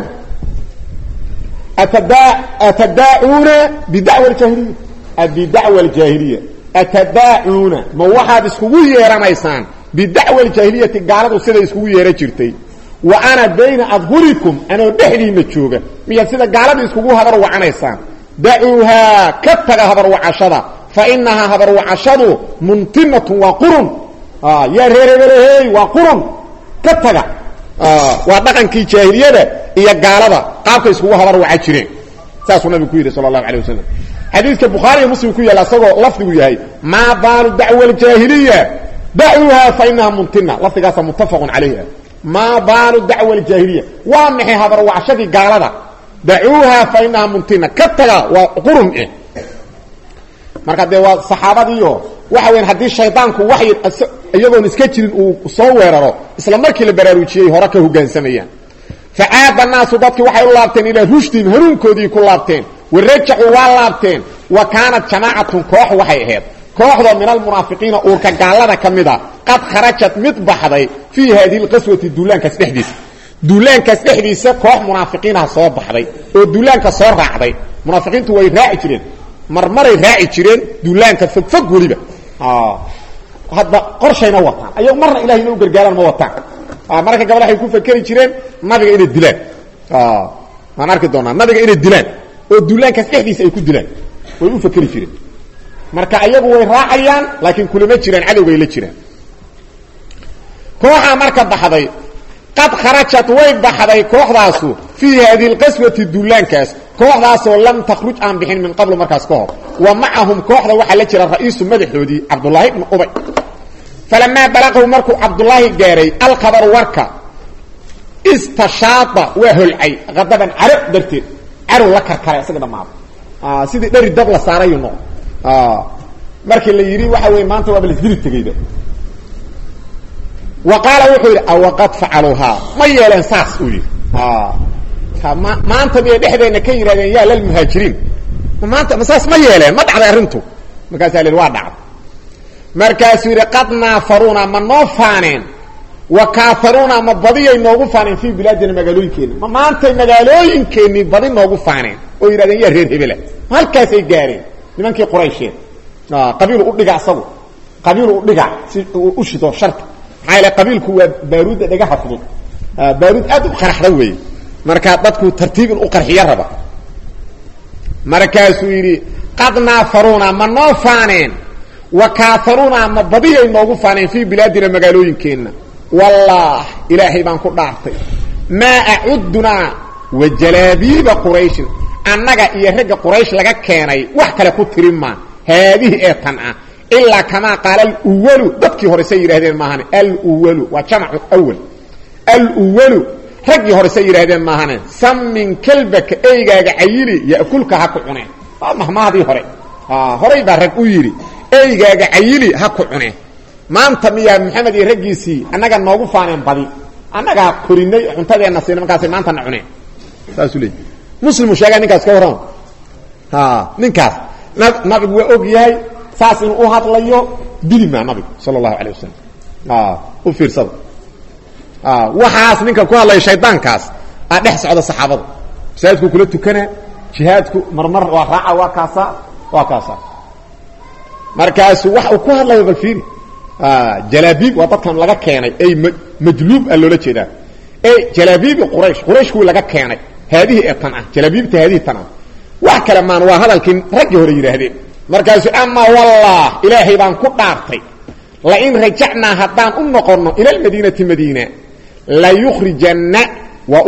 أتداعون بدعوة الجاهلية أبي دعوة الجاهلية أتداعون ما واحد اسكوية رميسان بدعوة الجاهلية قالت وسيدة اسكوية رجرتي وأنا بين أظهركم أنا بحلي متشوغة ميا سيدة قالت اسكوية هبر وعنيسان دعوها كتغ هبر وعشرة فإنها هبر وعشرة منطنة وقرن يا ريري وقرن كتغ وطقن كي جاهلية إيا قالت قابك اسكوية هبر وعشرين ساسو نبي كويري صلى الله عليه وسلم حديث البخاري ومسلم كو يلا اسغو لفظه يحيى ما بال دعوه الجاهليه دعوها فانها منتنه لفظه متفق عليه ما بال دعوه الجاهليه وامحي هبر وعشدي قالدا دعوها فانها منتنه كتغا وقرم marka de waa saxaabadiyo waxa weyn hadii shaydaanku wax iyagoon iska jirin uu soo weeraro isla markii la baraarujiyay hore ka hoggaansamayaan faada naasu dadkii waxay u laabteen ila rushdi hanuunkoodii ku laabteen warajacu waa laabteen wa kaanat jamaa'atun koox waxay ahayd kooxda min almunaafiqiina oo ka gaalada kamida qad kharajat mid baxday fi hadii alqaswati duulaankaas dhexdiisa koox munaafiqiina soo baxday oo duulaanka soo raacday munaafiqiintu way raaci jireen marmaray raaci jireen duulaanka fog waliba hadda qorshayna wataan ayagu marna ilaahay inuu gargaaran ma wataan marka gabadha ay ku fakari jireen nabiga inay dilaan aan arki doonaa nabiga inay dilaan oo duulaanka dhexdiisa ay ku dilaan way u fakari jireen marka ayagu way raacayaan laakiin kulama jiraan cadawga ay la jiraan kooxa marka baxday qad kharajat way baxday kooxdaasu fi hadii alqaswati duulaankaas kooxdaasoo lam takhruj aan bixin min qabl markaas ka hor wa ma'ahum kooxda waxa la jira ra'iisu madaxoodii Abdullah ibn Ubay falama balaqahu marku Abdullah gaaray al-khabar warka istashata wa hulay qadaban arab darteed arab la karkaray isaga dhamaad sidii dhari dab la saarayo no markii la yiri waxa way maanta waa bal tagayda وقال وحير او قد فعلوها ما يلان ساس وي ما انت بيدخدينا كيرادين يا للمهاجرين ما انت مساس ما يلان ما دحد arrintu markaas ay waa dhacay markaas yiri qad naafaruna man noofaanin wa kaafaruna ma badiyay noogu faanin fi bilaadina magaalooyinkeena ma anta magaalooyinkeeni badi noogu faanin oo yiraahdeen yaa reer hebel halkaas ay gaareen nimankii quraysheed qabiil u dhiga asagu qabiil u dhiga si u shido sharta حيله قبيلku waa baaruud dhaga xafdo baaruud aad u qaraxda weey marka dadku tartiib u qarxiya raba markaas uu yiri qadna faruna man noofaaneen wa kaafaruna ma badiyay noogu faaneen fi bilaadina magaalooyinkeena wallah ilaahi baan ku dhaartay ma a'udna wa jalabib quraish annaga iyo rag quraish laga keenay wax kale ku tirima haadihi ee tan ah إلا كما قال الأول ضدك هرسي يرهدين ماهن الأول وجمع أول الأول رجي هرسي يرهدين ماهن سمن كلبك أيغاق عيلي يأكلك هكو عنين مهما هذه هري هري بارك أيري أيغاق عيلي هكو عنين ما أنت يا محمد يرجي سي أنك نوقف عنين بدي أنك كوريني انتظر النصير مكاسي ما أنت عنين سأسولي مسلم شاقا نكاس كوران نكاس نبي وأوغيهي ساس إنه هاتلايو دلما النبي صلى الله عليه وسلم وفير صدق وحاس منك كو الله شيطان كاس ادخس على الصحابه سايدكو كله تكنه جهادكو مرمر وراعه وكاسا markaas wax uu ku hadlayo balfiiri jalaabib wadadkan laga keenay ay majluub loola jeedaa ay jalaabib quraysh ku laga keenay hadii ee tan ah jalaabibta hadii tan ah wax kale maan waa hadalkin rag hore yiraahdeen markaas amma wallah ilaahi baan ku dhaartay la in rajacna hadan u noqono ila madinati madina la yukhrijanna wa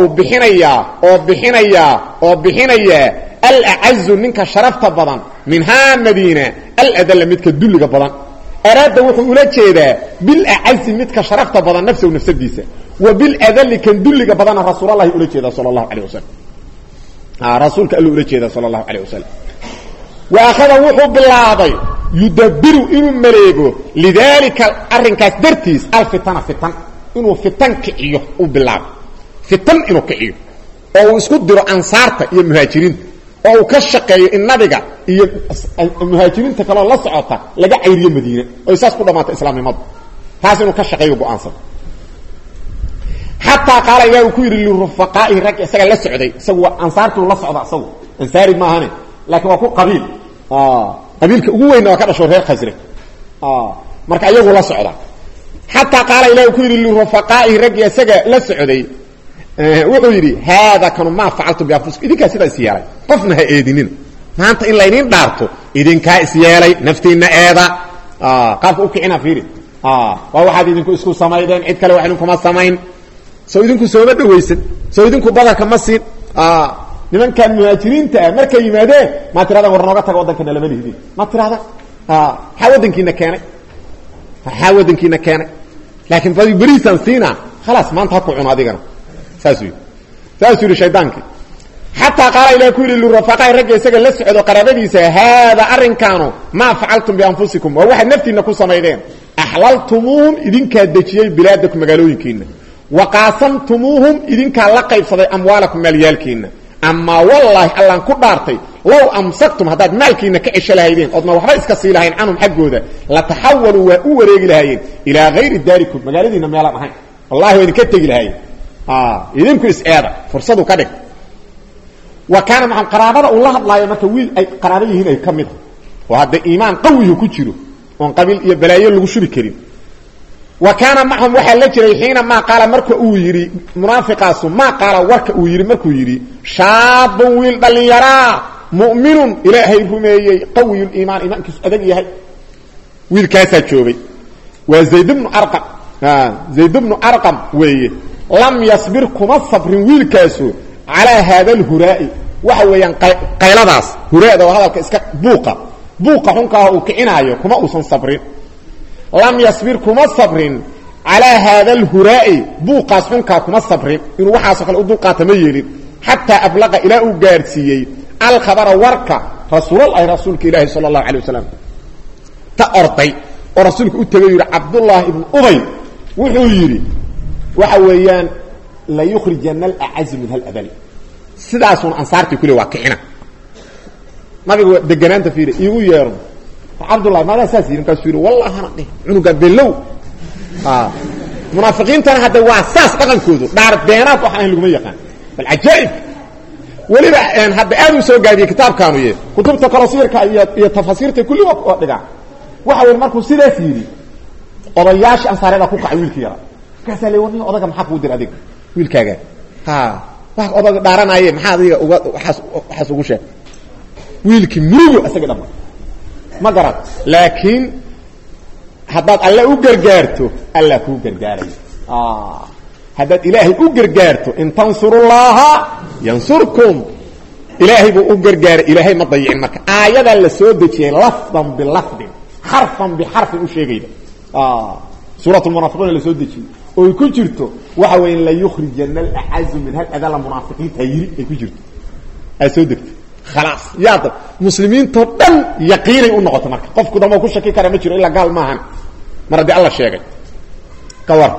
bixinaya al-a'azz minka sharafta badan minha madina al-adall midka dulliga badan arada wuxuu ula jeedaa bil a'azz midka sharafta badan nafsiisa wa bil adall kan dulliga badan rasuulullaahi ula jeedaa sallallahu alayhi wasallam rasuulka ula jeedaa sallallahu alayhi wasallam واخذ وحو بالله يدبر انه مريغو لذلك الرنكاس درتيس الفتن انه فتن كيو بالله فتن انه كيو او اسكو ديرو انصارته iyo muhaajiriin oo ka shaqeeyo in nabiga iyo muhaajiriinta kala la socota laga cayriyo Madiina oo isaas ku dhamaatay islaamnimada taas inuu ka shaqeeyo go'aansan hatta qala yaa ku yiri lirufaqaa'i rag isaga la socday isagu ansaartu la socda isagu ansaari ma ahane laakiin waa ku qabiil qabiilka ugu weyn waa ka dhasho reer Khasraj marka ayagu la socda hatta qala ilaahu ku yiri lirufaqaa'i rag isaga la socday wuxuu yiri hada kanu ma fa'altu bi afus idinka sida isyeelay qofna ha eedinin maanta in la idin dhaarto idinka isyeelay naftiina eeda qaabka u kicina fiiri waa waxaad idinku isku sameeyeen cid kale wax idinku ma sameeyn soo idinku soo ma dhaweysan soo idinku badarka ma siin nimankan muhaajiriinta markay yimaadeen ma tirada war nooga tago wadankana lama lihdin ma tirada wadankiina keenay laakiin fadhi bariisan siina خلاص ما انت حكو عنا ديغنا ساسوي شيطانك حتى قال الى كل الرفقاء رجع اسغ لا سخدو قرابديسا هذا ارن كانوا ما فعلتم بانفسكم وواحد نفتينا كو سميدين احللتموهم اذن كدجيي بلادكم مغالوينكين وقاسمتموهم اذن كلا قيبسدي اموالكم ماليالكين اما والله الله كو دارتي لو امسكتم هذا مالكين كعش لهيدين ودنا وحبا اسك سيلهين عنهم حقوده لا تحولوا ووريغ لهيين الى غير داركم مغالدينا ميلا ما والله وين كتجي لهي يدينكو اسئله فرصه كدك وكان مع قرابه الله لا يمتويل اي قرابيه هنا كميد وهذا ايمان قوي كجيرو وان قبيل iyo balaayo lagu shuri karin وكان معهم waxa la jiray xiina ma qaala marka uu yiri munaafiqaasu ma qaala warka uu yiri markuu yiri shaabun wil dhalinyara mu'minun ilaahay rumeeyay qawiyul iimaan iimaankiisu adag yahay wiilkaasa joogay waa zayd ibn arqam زيد بن أرقم ويه لم يصبركم الصبر ويلكاسو على هذا الهراء وحويان قيلداس هراء ده هذا اسك بوقه حنكا او كعنايو كما اوسن صبرين لم يصبركم الصبر على هذا الهراء بوقاس حنكا كما صبرين ان وحاس كل ادوقات ما ييرين حتى ابلغ الى او غارسيي الخبر وركا رسول الله صلى الله عليه وسلم تأرطي ورسولك اتبير عبد الله ابن أبي wuxuu yiri waxa weeyaan la yukhrijana al-a'az min al-abal sidaas oo ansaarti kule waa kicina nabigu deganaanta fiiri igu yeero Abdullah ma asaas yirin ka fiiri wallahi ana dhih cunuga below munaafiqiintan hada waa asaas dhaqankoodu dhaar beenaad waxaan lagu ma yaqaan bal ajaib waliba aan hada aad u soo gaadiye kitaabkaanu yee kutubta kala iyo tafasiirta kulli waa dhiga waxa weyn markuu sidaas yiri odayaasha ansaarada ku kacay wiilkiisa kaas leeyahay wadni odaga maxaa ku dir adig wiilkaaga wax odaga dhaaranaaye maxaa adiga waxaas ugu sheeg wiilki murugo asaga dhama ma garad laakiin haddaad alla u gargaarto alla ku gargaaray haddaad ilaahay u gargaarto in tansurullaha yansurkum ilaahay buu u gargaaray ilaahay ma dayicin marka aayada la soo dejiyay lafdan bi lafdin harfan bi harfin u sheegayda سورة المنافقون اللي سودتي او كجرتو waxa weyn la yukhrijana al-a'az min hal munafiqin tayri ay kujirto ay sodegt خلاص yaad muslimiin to dhan yaqiinay u noqoto marka qofku dama ku shaki kara ma jiro illa gaal maahan maradi Allah sheegay kawar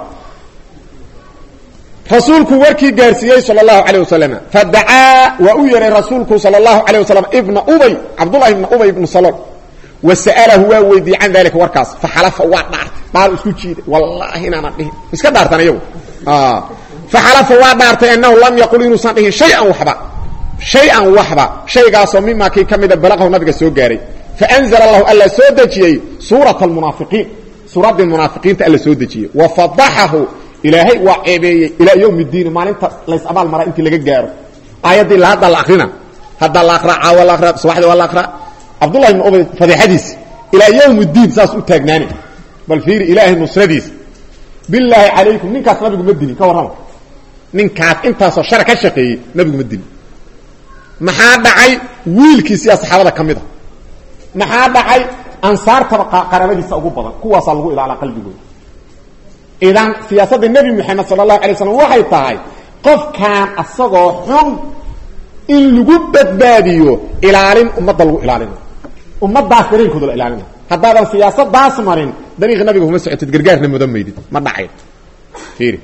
rasuulku warkii gaarsiiyay sallallahu alayhi wasallam fadaa wa uyira rasuulku sallallahu alayhi wasallam ibn ubay abdullah ibn ubay ibn salul وسأله ويدي عن ذلك وركاس فحلف وادارت قال اسكو جيد والله انا ما دحين اسك دارتنا يو فحلف وادارت انه لم يقل انه صنعه شيئا وحبا شيغاس مما كي كميد بلغه نبي سو غاري فانزل الله الا سودجي سوره المنافقين سوره المنافقين الا سودجي وفضحه الهي وعيبي الى يوم الدين ما انت ليس ابال مره انت لغا غارو ايدي لا هذا الاخرنا هذا الاخر ولا اخر صباحدي ولا اخر عبد الله بن أبي فضيحديث إلى يوم الدين ساس أتاقناني بل فير إله النصرديث بالله عليكم ننكاس نبيكم مدني كورهم ننكاس انتاس شركة الشقي نبيكم مدني محاد عي ويلكي سياسة حالة كمدة محاد عي أنصار تبقى قرابة سأقوبة كوا صلقوا إلى على قلبي إذن سياسة النبي محمد صلى الله عليه وسلم وحي طاعي قف كان الصغوحهم إن لقب بدباديو إلالين أمد لقو إلالين أمد داسرين كدو إلالين هذا السياسة داسمرين دنيغ النبي هم سعيد تقرقارنا مدميدين ما دعين فيري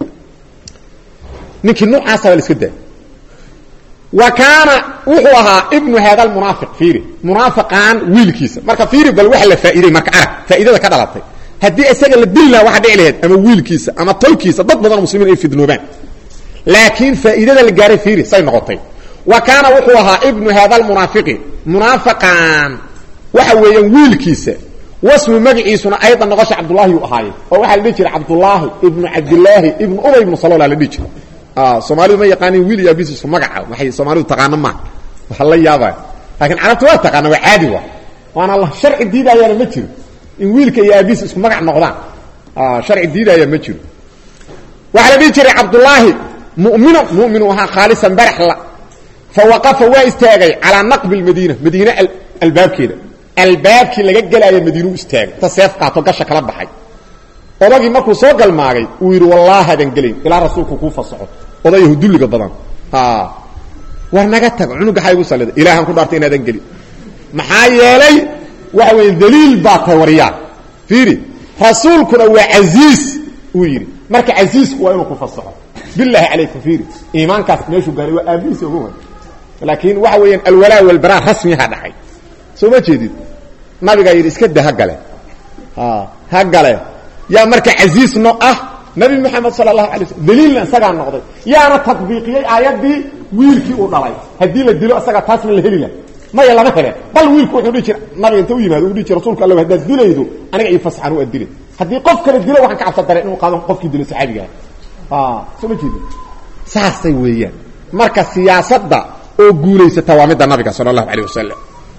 نكي نوع عاسا والسكدة وكان وحوها ابن هذا المنافق فيري منافقان ويلكيس مركا فيري بل وحل فائدة مركا عرق فائدة كده لطي هدي أساق اللي دلنا واحد إليه أما ويلكيس أما طولكيس ضد بدن المسلمين في ذنوبان لكن فائدة اللي قاري فيري ساي نغطي وكان وحوها ابن هذا المنافق منافقان وحويا ويلكيسه واسم مجعيسنا ايضا نقش عبد الله وهاي وwaxa la dhijir Abdullah ibn Abdullah ibn Ubay ibn Salul la dhijir Soomaalidu ma yaqaan wiil iyo abiis isku magaca waxay Soomaalidu taqaan ma waxa la yaabay laakiin arabtu waa taqaan waa caadi waana Allah sharci diidayana ma jiro in wiilka iyo abiis isku magac noqdaan sharci diidaya ma jiro waxa la dhijir Abdullah mu'min waha khalisan barh la فوقف واستاغي على نقب المدينه مدينه الباب كده الباب كي laga galay madiinu istaag taseef qaato gasha kala baxay odagi markuu soo galmaagay uu yiri wallahi hadan galin ila rasuulku ku fasaxo odayahu dulliga badan war naga tag cunuga xaygu salada ilaahan ku dhaartay inaadan galin maxaa yeelay waxa weey daliil baa ka wariyaa fiiri rasuulkuna waa aziz uu yiri marka aziizku waa inuu ku fasaxo billahi alaykum fiiri iimaankaas meeshu gaaray waa aabiis ugu weyn laakiin waxa weeyaan alwalaa wal baraa rasmi ha dhaxay soo ma jeedid nabiga yiri iska daa gale ha gale yaa marka aziz no ah nabi maxamed sallallahu alayhi wasallam daliilna isaga noqday yaana tatbiiqiyay aayadii wiilkii uu dhalay hadii la dilo isaga taasna la helila ma yalama hele bal wiilku wuxuu dhigi nabiga intuu yimaado uu dhigi rasuulka allah hadaa dilaydo aniga ay fasaxan u dilay hadii qof kale dilo waxaan ka cabsan daray inuu qaado qofkii dilo saxaabiga soo ma jeedid saasay weeyaan marka siyaasadda oo guuleysata waa midda nabiga sallallahu alayhi wasallam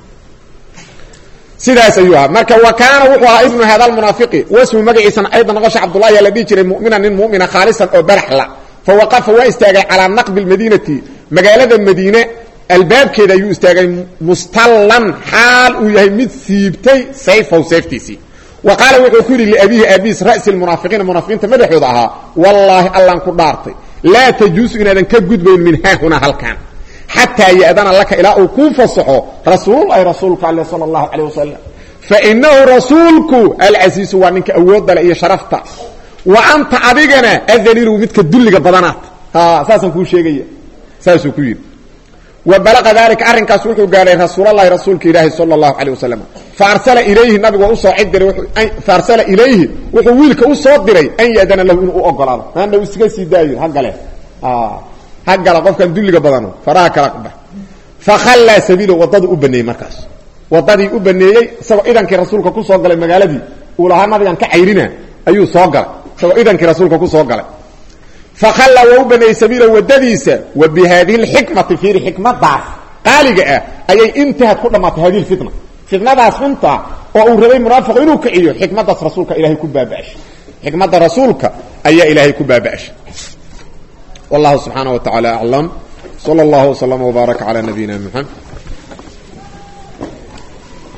sidaas ayuu marka wakaana wuxuu ahaa ibnu hada almunaafiqi wasmu magaciisan aydan noqosha abdullah ya la dhigi jiray mu'mina khalisan oo baraxla fawaqafa wa istaagay ala naqb almadinati magaalada madiina albaabkeeda ayuu istaagay mustallan xaal uu yahay mid siibtay sayfa sayftiisi وقال وحكوري لأبيه أبيس رأس المنافقين مدحوض أها والله الله انكو دارتي لا تجوز إن أذن كجد بين من ها هنا هل كان حتى يأذن لك إلى أكوف الصحو رسول أي رسولك عليه صلى الله عليه وسلم فإنه رسولك العزيز وأنك أود لأي شرفت وأنت أبيقنا الذليل ومتك الدلق بضانات أساسا كل شيء أساسا كوير وبلغ ذلك أرن كسوك قال رسول الله رسولك إلهي صلى الله عليه وسلم فأرسل إليه النبي وأصعد فأرسل إليه وحويلك أصعد أن يأذن له إنه أقل هذا أنه يستقسي داير هقله هقله قف كان دلق بضانه فراك رقبه فخلى سبيله وضد أبني مركز وضد أبني سوى إذن كرسولك كسوك قال المقالة دي ولها النبي أن كعيرنا أيو صاقل سوى إذن كرسولك كسوك قال فخلى وبني سبيله ودديسه وبهذه الحكمه في حكمه ضعف قال جاء اي انتهت كل ما هذه الفتنه فتنه انت او ربي مرافق انه كعيو حكمه رسولك الهي كباباش حكمه رسولك اي الهي كباباش والله سبحانه وتعالى اعلم صلى الله وسلم وبارك على نبينا محمد